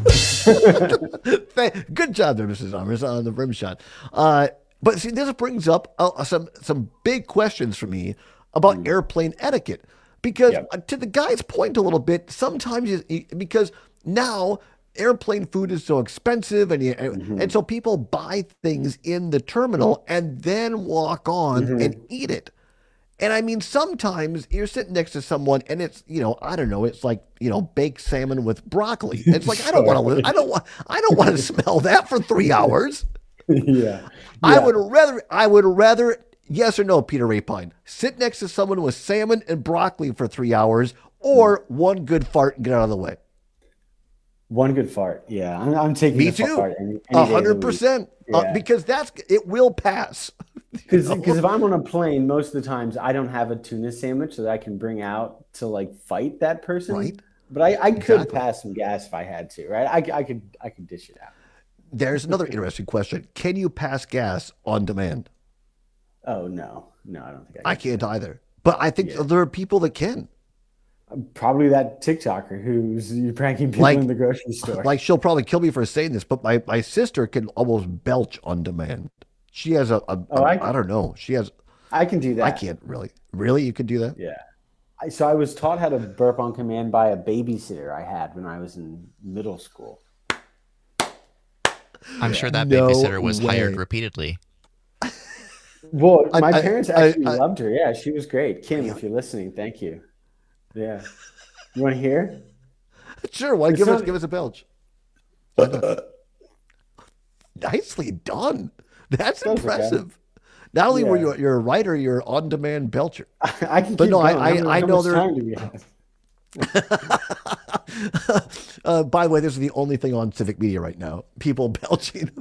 Speaker 9: Good job there, Mrs. Summers, on the rim shot. But see, this brings up some big questions for me about airplane etiquette. Because to the guy's point a little bit, sometimes because now airplane food is so expensive, and so people buy things in the terminal and then walk on and eat it. And I mean, sometimes you're sitting next to someone and it's, I don't know, it's like, baked salmon with broccoli. It's like, I don't want to smell that for 3 hours. I would rather, yes or no, Peter Rapine, sit next to someone with salmon and broccoli for 3 hours, or one good fart and get out of the way.
Speaker 2: One good fart. Yeah. I'm taking
Speaker 9: Me
Speaker 2: the
Speaker 9: too.
Speaker 2: fart any
Speaker 9: 100%. Because it will pass.
Speaker 2: Because if I'm on a plane, most of the times I don't have a tuna sandwich that I can bring out to like fight that person.
Speaker 9: Right.
Speaker 2: But I could pass some gas if I had to, right? I could dish it out.
Speaker 9: There's another interesting question. Can you pass gas on demand?
Speaker 2: Oh, no. No, I don't think
Speaker 9: I can't either. But I think there are people that can.
Speaker 2: Probably that TikToker who's pranking people in the grocery store.
Speaker 9: Like, she'll probably kill me for saying this, but my sister can almost belch on demand. She has I don't know. She has.
Speaker 2: I can do that.
Speaker 9: I can't really. Really? You could do that?
Speaker 2: Yeah. So I was taught how to burp on command by a babysitter I had when I was in middle school.
Speaker 16: I'm sure that babysitter was hired repeatedly.
Speaker 2: Well, my parents actually loved her. Yeah, she was great. Kim, if you're listening, thank you. Yeah. You want to hear?
Speaker 9: Sure. Why give us a belch? Nicely done. That's impressive. Okay. Not only were you're a writer, you're on-demand belcher.
Speaker 2: I can. But no,
Speaker 9: I know there. By the way, this is the only thing on Civic Media right now. People belching.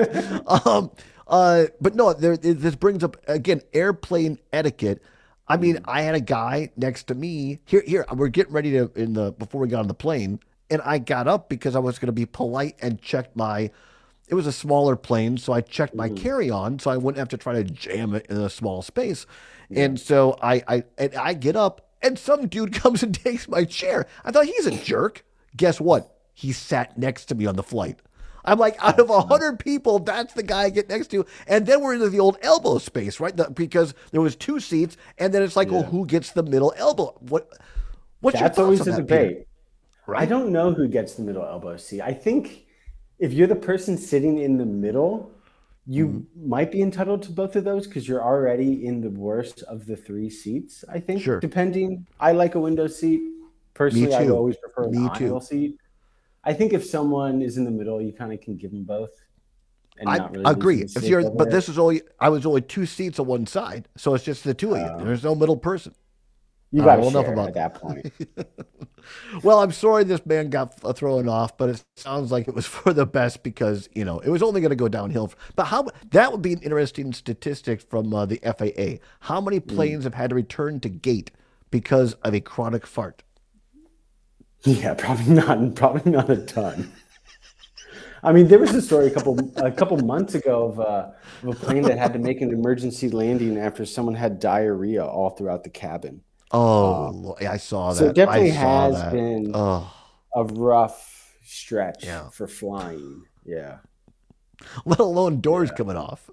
Speaker 9: But no, this brings up again airplane etiquette. I mean, I had a guy next to me here. We're getting ready before we got on the plane, and I got up because I was going to be polite and checked it was a smaller plane, so I checked my carry-on so I wouldn't have to try to jam it in a small space. Yeah. And so I get up, and some dude comes and takes my chair. I thought, he's a jerk. Guess what? He sat next to me on the flight. I'm like, out of 100 people, that's the guy I get next to. And then we're into the old elbow space, right? Because there was 2 seats, and then it's like, well, who gets the middle elbow? What's your thoughts
Speaker 2: That's always
Speaker 9: on
Speaker 2: a
Speaker 9: that,
Speaker 2: debate.
Speaker 9: Peter? Right?
Speaker 2: I don't know who gets the middle elbow seat. I think if you're the person sitting in the middle, you might be entitled to both of those because you're already in the worst of the 3 seats, I think.
Speaker 9: Sure.
Speaker 2: Depending. I like a window seat. Personally, I always prefer an aisle seat. I think if someone is in the middle, you kind of can give them both. And
Speaker 9: I
Speaker 2: not really
Speaker 9: agree. I was only 2 seats on one side, so it's just the 2 of you. There's no middle person.
Speaker 2: You got enough about that point.
Speaker 9: Well, I'm sorry this man got thrown off, but it sounds like it was for the best because it was only going to go downhill. But that would be an interesting statistic from the FAA. How many planes have had to return to gate because of a chronic fart?
Speaker 2: Yeah, probably not a ton. I mean, there was a story a couple months ago of a plane that had to make an emergency landing after someone had diarrhea all throughout the cabin.
Speaker 9: Oh, I saw that.
Speaker 2: So it definitely has been a rough stretch for flying. Yeah.
Speaker 9: Let alone doors coming off.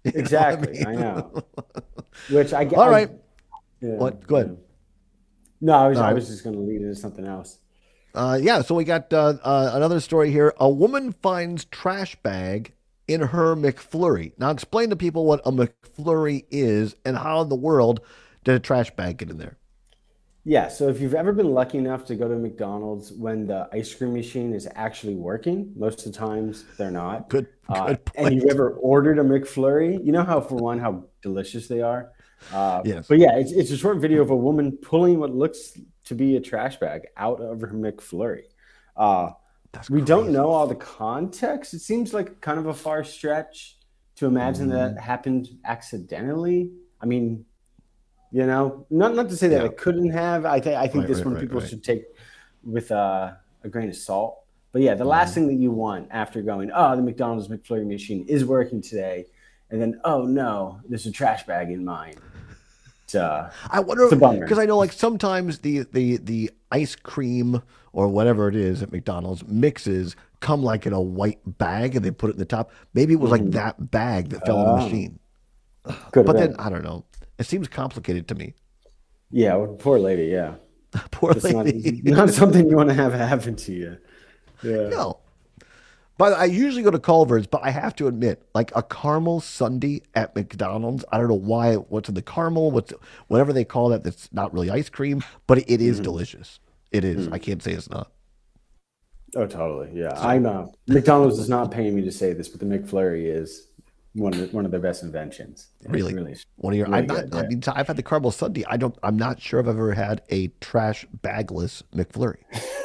Speaker 2: Exactly. I know. Which I get.
Speaker 9: All right.
Speaker 2: Yeah,
Speaker 9: what? Go ahead.
Speaker 2: No, I was just going to lead into something else.
Speaker 9: So we got another story here. A woman finds trash bag in her McFlurry. Now explain to people what a McFlurry is and how in the world did a trash bag get in there?
Speaker 2: Yeah, so if you've ever been lucky enough to go to McDonald's when the ice cream machine is actually working, most of the times they're not.
Speaker 9: Good point.
Speaker 2: And you've ever ordered a McFlurry, you know how delicious they are?
Speaker 9: Yes.
Speaker 2: But yeah, it's a short video of a woman pulling what looks to be a trash bag out of her McFlurry. We don't know all the context. It seems like kind of a far stretch to imagine that happened accidentally. I mean, not to say that it couldn't have. I think this one people should take with a grain of salt. But yeah, the last thing that you want after going, the McDonald's McFlurry machine is working today, and then, oh no, there's a trash bag in mine.
Speaker 9: I wonder, because I know like sometimes the ice cream or whatever it is at McDonald's mixes come like in a white bag and they put it in the top. Maybe it was like that bag that fell in the machine. But then I don't know. It seems complicated to me.
Speaker 2: Yeah, well, poor lady. Yeah,
Speaker 9: poor lady.
Speaker 2: Not something you want to have happen to you. Yeah.
Speaker 9: No. But I usually go to Culver's, but I have to admit, like a caramel sundae at McDonald's, I don't know why, what's in the caramel, whatever they call that, that's not really ice cream, but it is delicious. It is. I can't say it's not.
Speaker 2: Oh, totally. Yeah. McDonald's is not paying me to say this, but the McFlurry is one of their best inventions.
Speaker 9: Really? One of your, really I've had the caramel sundae. I'm not sure if I've ever had a trash bagless McFlurry.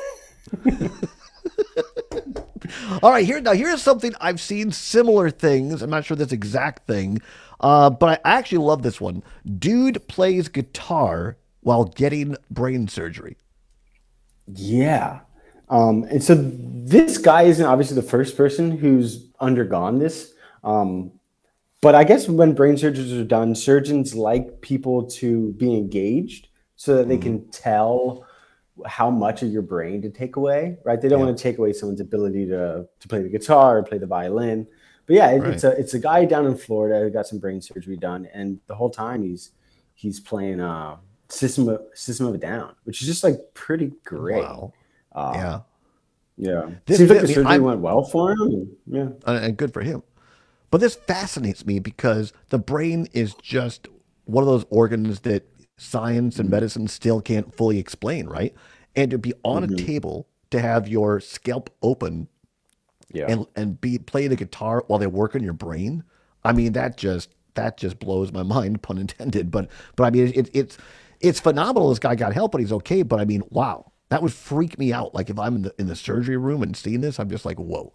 Speaker 9: All right, here's something I've seen similar things. I'm not sure this exact thing, but I actually love this one. Dude plays guitar while getting brain surgery.
Speaker 2: Yeah. And so this guy isn't obviously the first person who's undergone this. But I guess when brain surgeries are done, surgeons like people to be engaged so that they can tell how much of your brain to take away, right? They don't want to take away someone's ability to play the guitar or play the violin. But yeah, it's a guy down in Florida who got some brain surgery done, and the whole time he's playing System of a Down, which is just like pretty great.
Speaker 9: Wow.
Speaker 2: Yeah. Seems like the surgery went well for him.
Speaker 9: And good for him. But this fascinates me because the brain is just one of those organs that science and medicine still can't fully explain, right? And to be on a table, to have your scalp open and be playing the guitar while they work on your brain, I mean, that just blows my mind, pun intended. But I mean, it's phenomenal this guy got help, but he's okay. But I mean, wow, that would freak me out. Like if I'm in the surgery room and seeing this, I'm just like, whoa.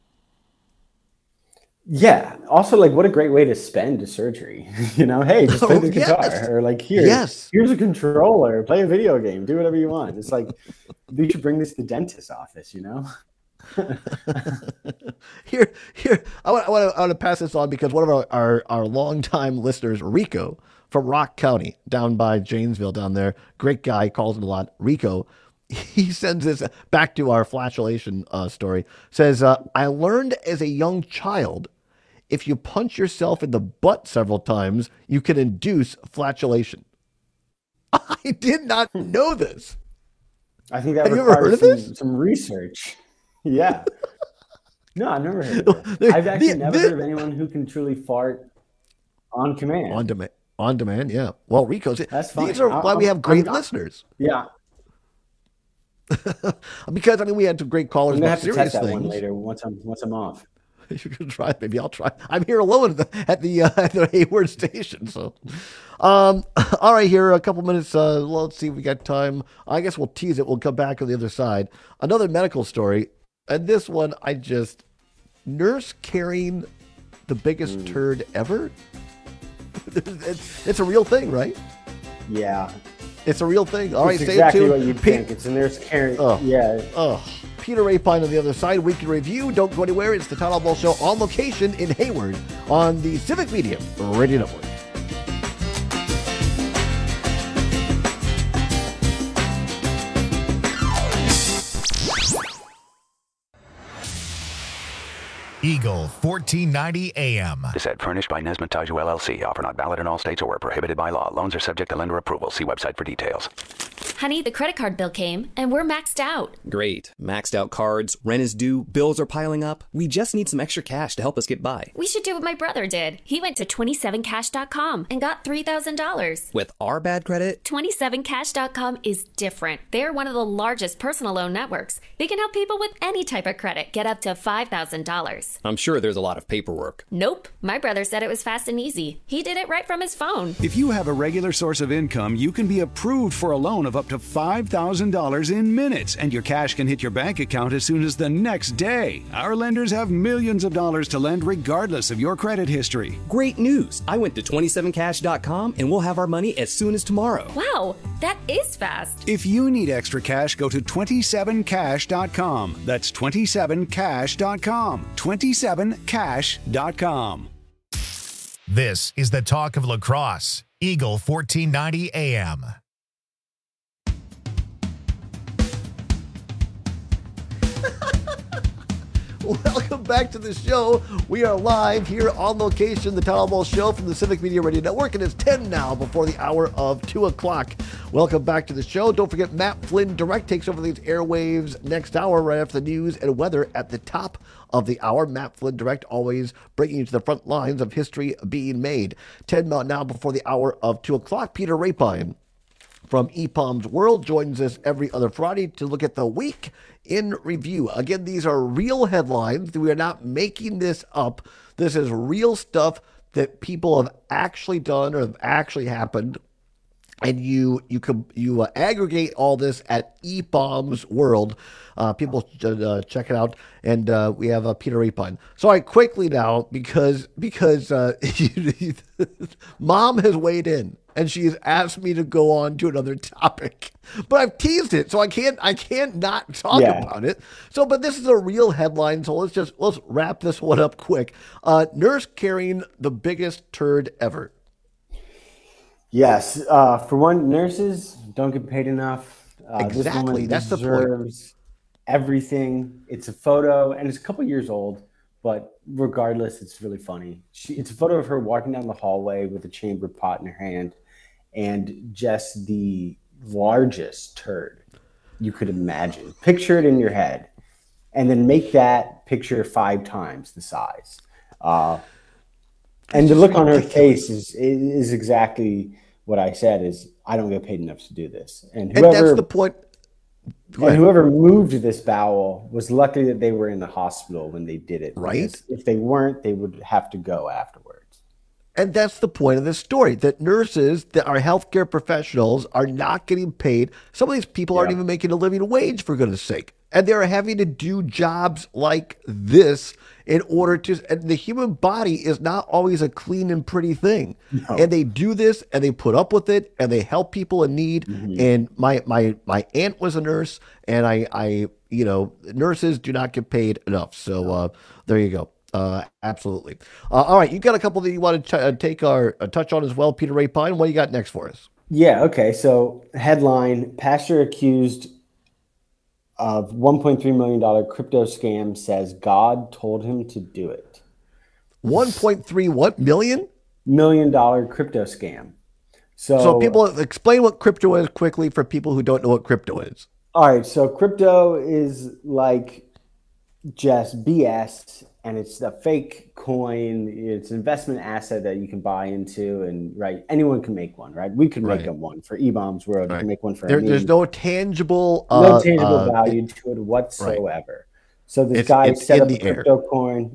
Speaker 2: Yeah. Also, like, what a great way to spend a surgery. Hey, just play the guitar, or like here's a controller, play a video game, do whatever you want. It's like you should bring this to the dentist's office.
Speaker 9: Here, I want to pass this on because one of our longtime listeners, Rico from Rock County, down by Janesville, down there, great guy, calls him a lot. Rico. He sends this back to our flatulation story. Says, I learned as a young child, if you punch yourself in the butt several times, you can induce flatulation. I did not know this.
Speaker 2: I think that requires some research. Yeah. No, I've never heard of it. I've actually never heard of anyone who can truly fart on command.
Speaker 9: On demand, yeah. Well, Rico's.
Speaker 2: That's fine.
Speaker 9: These are why we have great listeners.
Speaker 2: Yeah.
Speaker 9: Because I mean, we had some great callers.
Speaker 2: I'm gonna have
Speaker 9: to
Speaker 2: test that one later once I'm off.
Speaker 9: You can try. Maybe I'll try. I'm here alone at the Hayward station. So, all right, here a couple minutes. Let's see if we got time. I guess we'll tease it. We'll come back on the other side. Another medical story, and this one nurse carrying the biggest turd ever. It's a real thing, right?
Speaker 2: Yeah.
Speaker 9: It's a real thing. All right, stay
Speaker 2: exactly
Speaker 9: tuned.
Speaker 2: What you'd think. It's a nurse carrying.
Speaker 9: Peter Rapine on the other side. Weekly Review. Don't go anywhere. It's the Todd Oswalt Show on location in Hayward on the Civic Media Radio Network.
Speaker 1: Eagle 1490 AM.
Speaker 4: This ad furnished by Nesmith Taju LLC. Offer not valid in all states or where prohibited by law. Loans are subject to lender approval. See website for details.
Speaker 23: Honey, the credit card bill came, and we're maxed out.
Speaker 6: Great. Maxed out cards, rent is due, bills are piling up. We just need some extra cash to help us get by.
Speaker 23: We should do what my brother did. He went to 27cash.com and got $3,000.
Speaker 6: With our bad credit?
Speaker 23: 27cash.com is different. They're one of the largest personal loan networks. They can help people with any type of credit get up to $5,000.
Speaker 6: I'm sure there's a lot of paperwork.
Speaker 23: Nope. My brother said it was fast and easy. He did it right from his phone.
Speaker 14: If you have a regular source of income, you can be approved for a loan of up to $5,000 in minutes, and your cash can hit your bank account as soon as the next day. Our lenders have millions of dollars to lend regardless of your credit history.
Speaker 6: Great news! I went to 27cash.com and we'll have our money as soon as tomorrow.
Speaker 23: Wow, that is fast.
Speaker 14: If you need extra cash, go to 27cash.com. That's 27cash.com. 27cash.com.
Speaker 1: This is the talk of lacrosse. Eagle 1490 AM.
Speaker 9: Welcome back to the show. We are live here on location, the Town Hall Show from the Civic Media Radio Network. It is 10 now before the hour of 2 o'clock. Welcome back to the show. Don't forget, Matt Flynn Direct takes over these airwaves next hour right after the news and weather at the top of the hour. Matt Flynn Direct always bringing you to the front lines of history being made. 10 now before the hour of 2 o'clock. Peter Rapine from EPOM's World joins us every other Friday to look at the week in review. Again, these are real headlines. We are not making this up. This is real stuff that people have actually done or have actually happened. And you aggregate all this at EPOM's World. People check it out. And we have Peter Rapine. So I quickly now, because Mom has weighed in. And she has asked me to go on to another topic, but I've teased it, so I can't not talk about it. So, but this is a real headline, so let's wrap this one up quick. Nurse carrying the biggest turd ever.
Speaker 2: Yes, for one, nurses don't get paid enough.
Speaker 9: Exactly, that's the point.
Speaker 2: Everything. It's a photo, and it's a couple years old. But regardless, it's really funny. It's a photo of her walking down the hallway with a chamber pot in her hand and just the largest turd you could imagine. Picture it in your head and then make that picture 5 times the size. And the look on her face is exactly what I said is, I don't get paid enough to do this. And
Speaker 9: that's the point.
Speaker 2: And whoever moved this bowel was lucky that they were in the hospital when they did it.
Speaker 9: Right.
Speaker 2: If they weren't, they would have to go afterwards.
Speaker 9: And that's the point of this story, that nurses, that are healthcare professionals, are not getting paid. Some of these people aren't even making a living wage, for goodness sake. And they're having to do jobs like this in order to, and the human body is not always a clean and pretty thing. No. And they do this and they put up with it and they help people in need. Mm-hmm. And my aunt was a nurse, and I nurses do not get paid enough. So there you go. Absolutely. All right. You got a couple that you want to take our touch on as well, Peter Rapine. What do you got next for us?
Speaker 2: Yeah. Okay. So headline: pastor accused of $1.3 million crypto scam says God told him to do it.
Speaker 9: 1.3 what million?
Speaker 2: $1 million crypto scam.
Speaker 9: So people, explain what crypto is quickly for people who don't know what crypto is.
Speaker 2: All right. So crypto is like just BS, and it's a fake coin. It's an investment asset that you can buy into, and anyone can make one, right? We can make one for EPOM's World. You can make one for
Speaker 9: there's no tangible
Speaker 2: value to it whatsoever. Right. So this guy set up a crypto coin,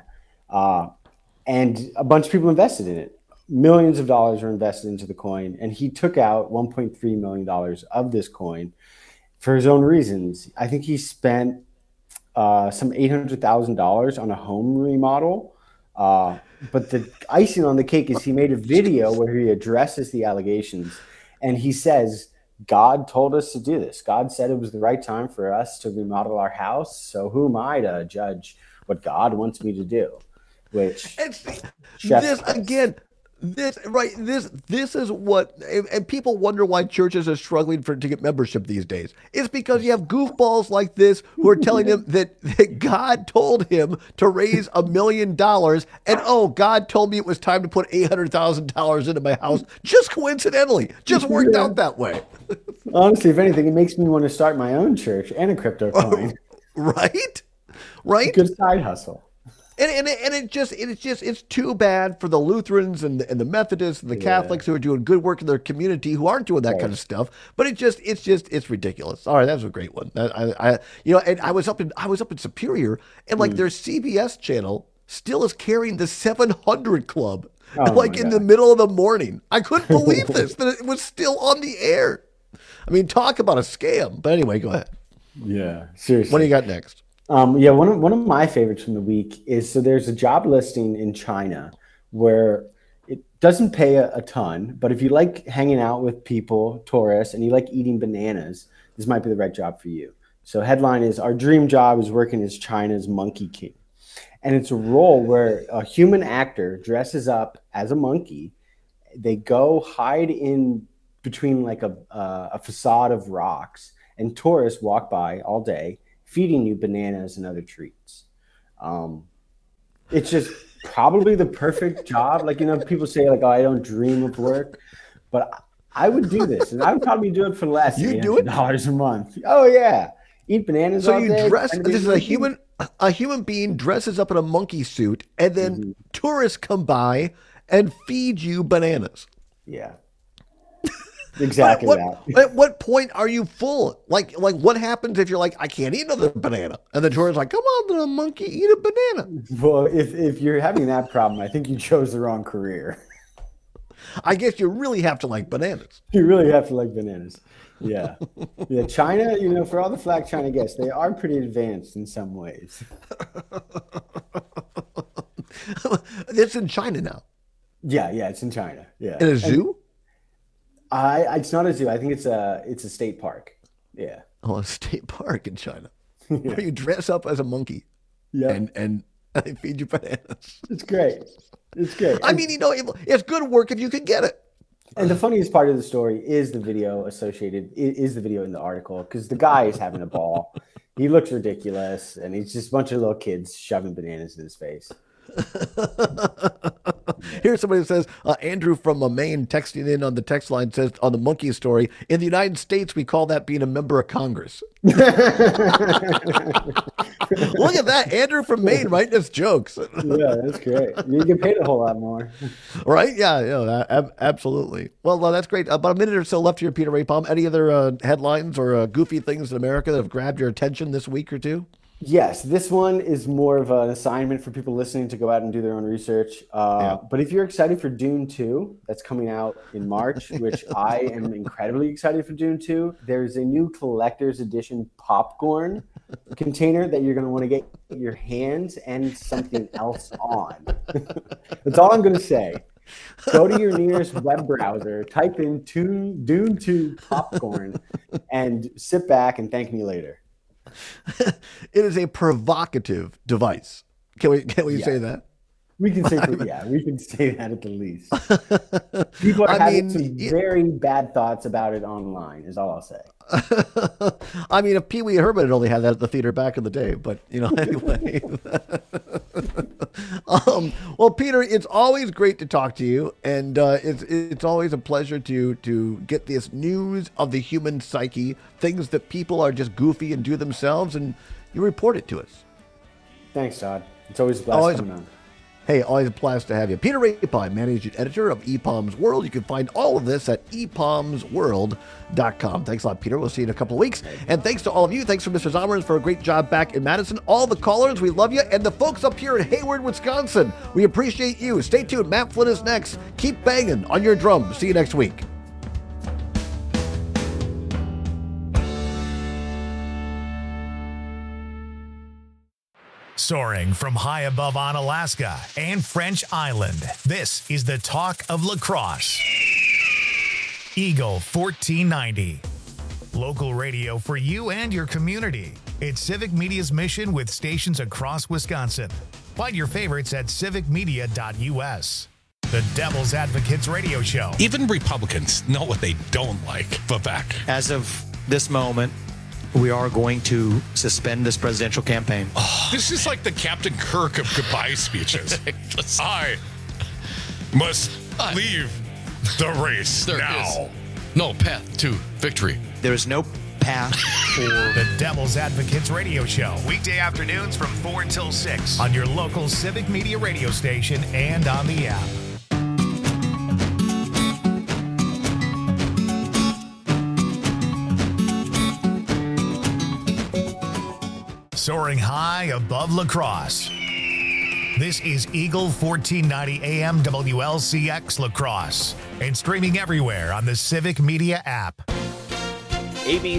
Speaker 2: and a bunch of people invested in it. Millions of dollars were invested into the coin, and he took out $1.3 million of this coin for his own reasons. I think he spent some $800,000 on a home remodel. But the icing on the cake is he made a video where he addresses the allegations, and he says, God told us to do this. God said it was the right time for us to remodel our house. So who am I to judge what God wants me to do? Which
Speaker 9: This is what, and people wonder why churches are struggling to get membership these days. It's because you have goofballs like this who are telling him that God told him to raise $1 million, and God told me it was time to put $800,000 into my house. Just coincidentally, just worked out that way.
Speaker 2: Honestly, if anything, it makes me want to start my own church and a crypto coin.
Speaker 9: Right?
Speaker 2: Good side hustle.
Speaker 9: And it's too bad for the Lutherans and the Methodists and the Catholics who are doing good work in their community who aren't doing that kind of stuff. But it's ridiculous. All right, that was a great one. And I was up in Superior, and their CBS channel still is carrying the 700 Club in the middle of the morning. I couldn't believe this, that it was still on the air. I mean, talk about a scam. But anyway, go ahead.
Speaker 2: Yeah, seriously.
Speaker 9: What do you got next?
Speaker 2: One of my favorites from the week is, so there's a job listing in China where it doesn't pay a ton, but if you like hanging out with people, tourists, and you like eating bananas, this might be the right job for you. So headline is, our dream job is working as China's Monkey King. And it's a role where a human actor dresses up as a monkey. They go hide in between a facade of rocks, and tourists walk by all day feeding you bananas and other treats. It's just probably the perfect job. People say I don't dream of work, but I would do this, and I would probably do it for less than $800 a month. Oh yeah, eat bananas all day. So you dress.
Speaker 9: This is a human being dresses up in a monkey suit, and then tourists come by and feed you bananas.
Speaker 2: Yeah. Exactly that.
Speaker 9: At what point are you full? What happens if you're like, I can't eat another banana? And the tourist's like, come on, little monkey, eat a banana.
Speaker 2: Well, if you're having that problem, I think you chose the wrong career.
Speaker 9: I guess you really have to like bananas.
Speaker 2: You really have to like bananas. Yeah. Yeah. China, for all the flack China gets, they are pretty advanced in some ways.
Speaker 9: It's in China now.
Speaker 2: Yeah, it's in China. Yeah.
Speaker 9: In a zoo?
Speaker 2: It's not a zoo. I think it's a state park. Yeah.
Speaker 9: Oh, a state park in China. Where you dress up as a monkey.
Speaker 2: Yeah.
Speaker 9: And they feed you bananas.
Speaker 2: It's great. It's great.
Speaker 9: I mean, it's good work if you can get it.
Speaker 2: And the funniest part of the story is the video is the video in the article, because the guy is having a ball. He looks ridiculous, and he's just a bunch of little kids shoving bananas in his face.
Speaker 9: Here's somebody who says, Andrew from Maine texting in on the text line says, on the monkey story, in the United States, we call that being a member of Congress. Look at that. Andrew from Maine writing us jokes.
Speaker 2: Yeah, that's great. You get paid a whole lot more.
Speaker 9: Right? Yeah, absolutely. Well, that's great. About a minute or so left here, Peter Rapalm. Any other headlines or goofy things in America that have grabbed your attention this week or two?
Speaker 2: Yes, this one is more of an assignment for people listening to go out and do their own research. But if you're excited for Dune 2, that's coming out in March, which I am incredibly excited for Dune 2, there's a new collector's edition popcorn container that you're going to want to get your hands and something else on. That's all I'm going to say. Go to your nearest web browser, type in Dune 2 popcorn, and sit back and thank me later.
Speaker 9: It is a provocative device. Can we say that?
Speaker 2: We can say we can say that at the least. People are having some very bad thoughts about it online, is all I'll say.
Speaker 9: I mean, if Pee Wee Herman had only had that at the theater back in the day, but anyway. Well, Peter, it's always great to talk to you, and it's always a pleasure to get this news of the human psyche, things that people are just goofy and do themselves, and you report it to us.
Speaker 2: Thanks, Todd. It's always a blast coming on.
Speaker 9: Hey, always a blast to have you. Peter Rapalm, managing editor of EPOM's World. You can find all of this at epomsworld.com. Thanks a lot, Peter. We'll see you in a couple of weeks. And thanks to all of you. Thanks for Mr. Zommerman for a great job back in Madison. All the callers, we love you. And the folks up here in Hayward, Wisconsin, we appreciate you. Stay tuned. Matt Flynn is next. Keep banging on your drum. See you next week.
Speaker 1: Soaring from high above on Alaska and French Island, this is the talk of La Crosse. Eagle 1490. Local radio for you and your community. It's Civic Media's mission with stations across Wisconsin. Find your favorites at civicmedia.us. The Devil's Advocates Radio Show.
Speaker 15: Even Republicans know what they don't like. Vivek.
Speaker 17: As of this moment, we are going to suspend this presidential campaign.
Speaker 15: Oh, this is like the Captain Kirk of goodbye speeches. I must leave the race now.
Speaker 18: Is no path to victory.
Speaker 17: There is no path for
Speaker 1: The Devil's Advocates Radio Show. Weekday afternoons from 4 until 6 on your local Civic Media radio station and on the app. Soaring high above La Crosse. This is Eagle 1490 AM WLCX La Crosse and streaming everywhere on the Civic Media app.
Speaker 19: ABC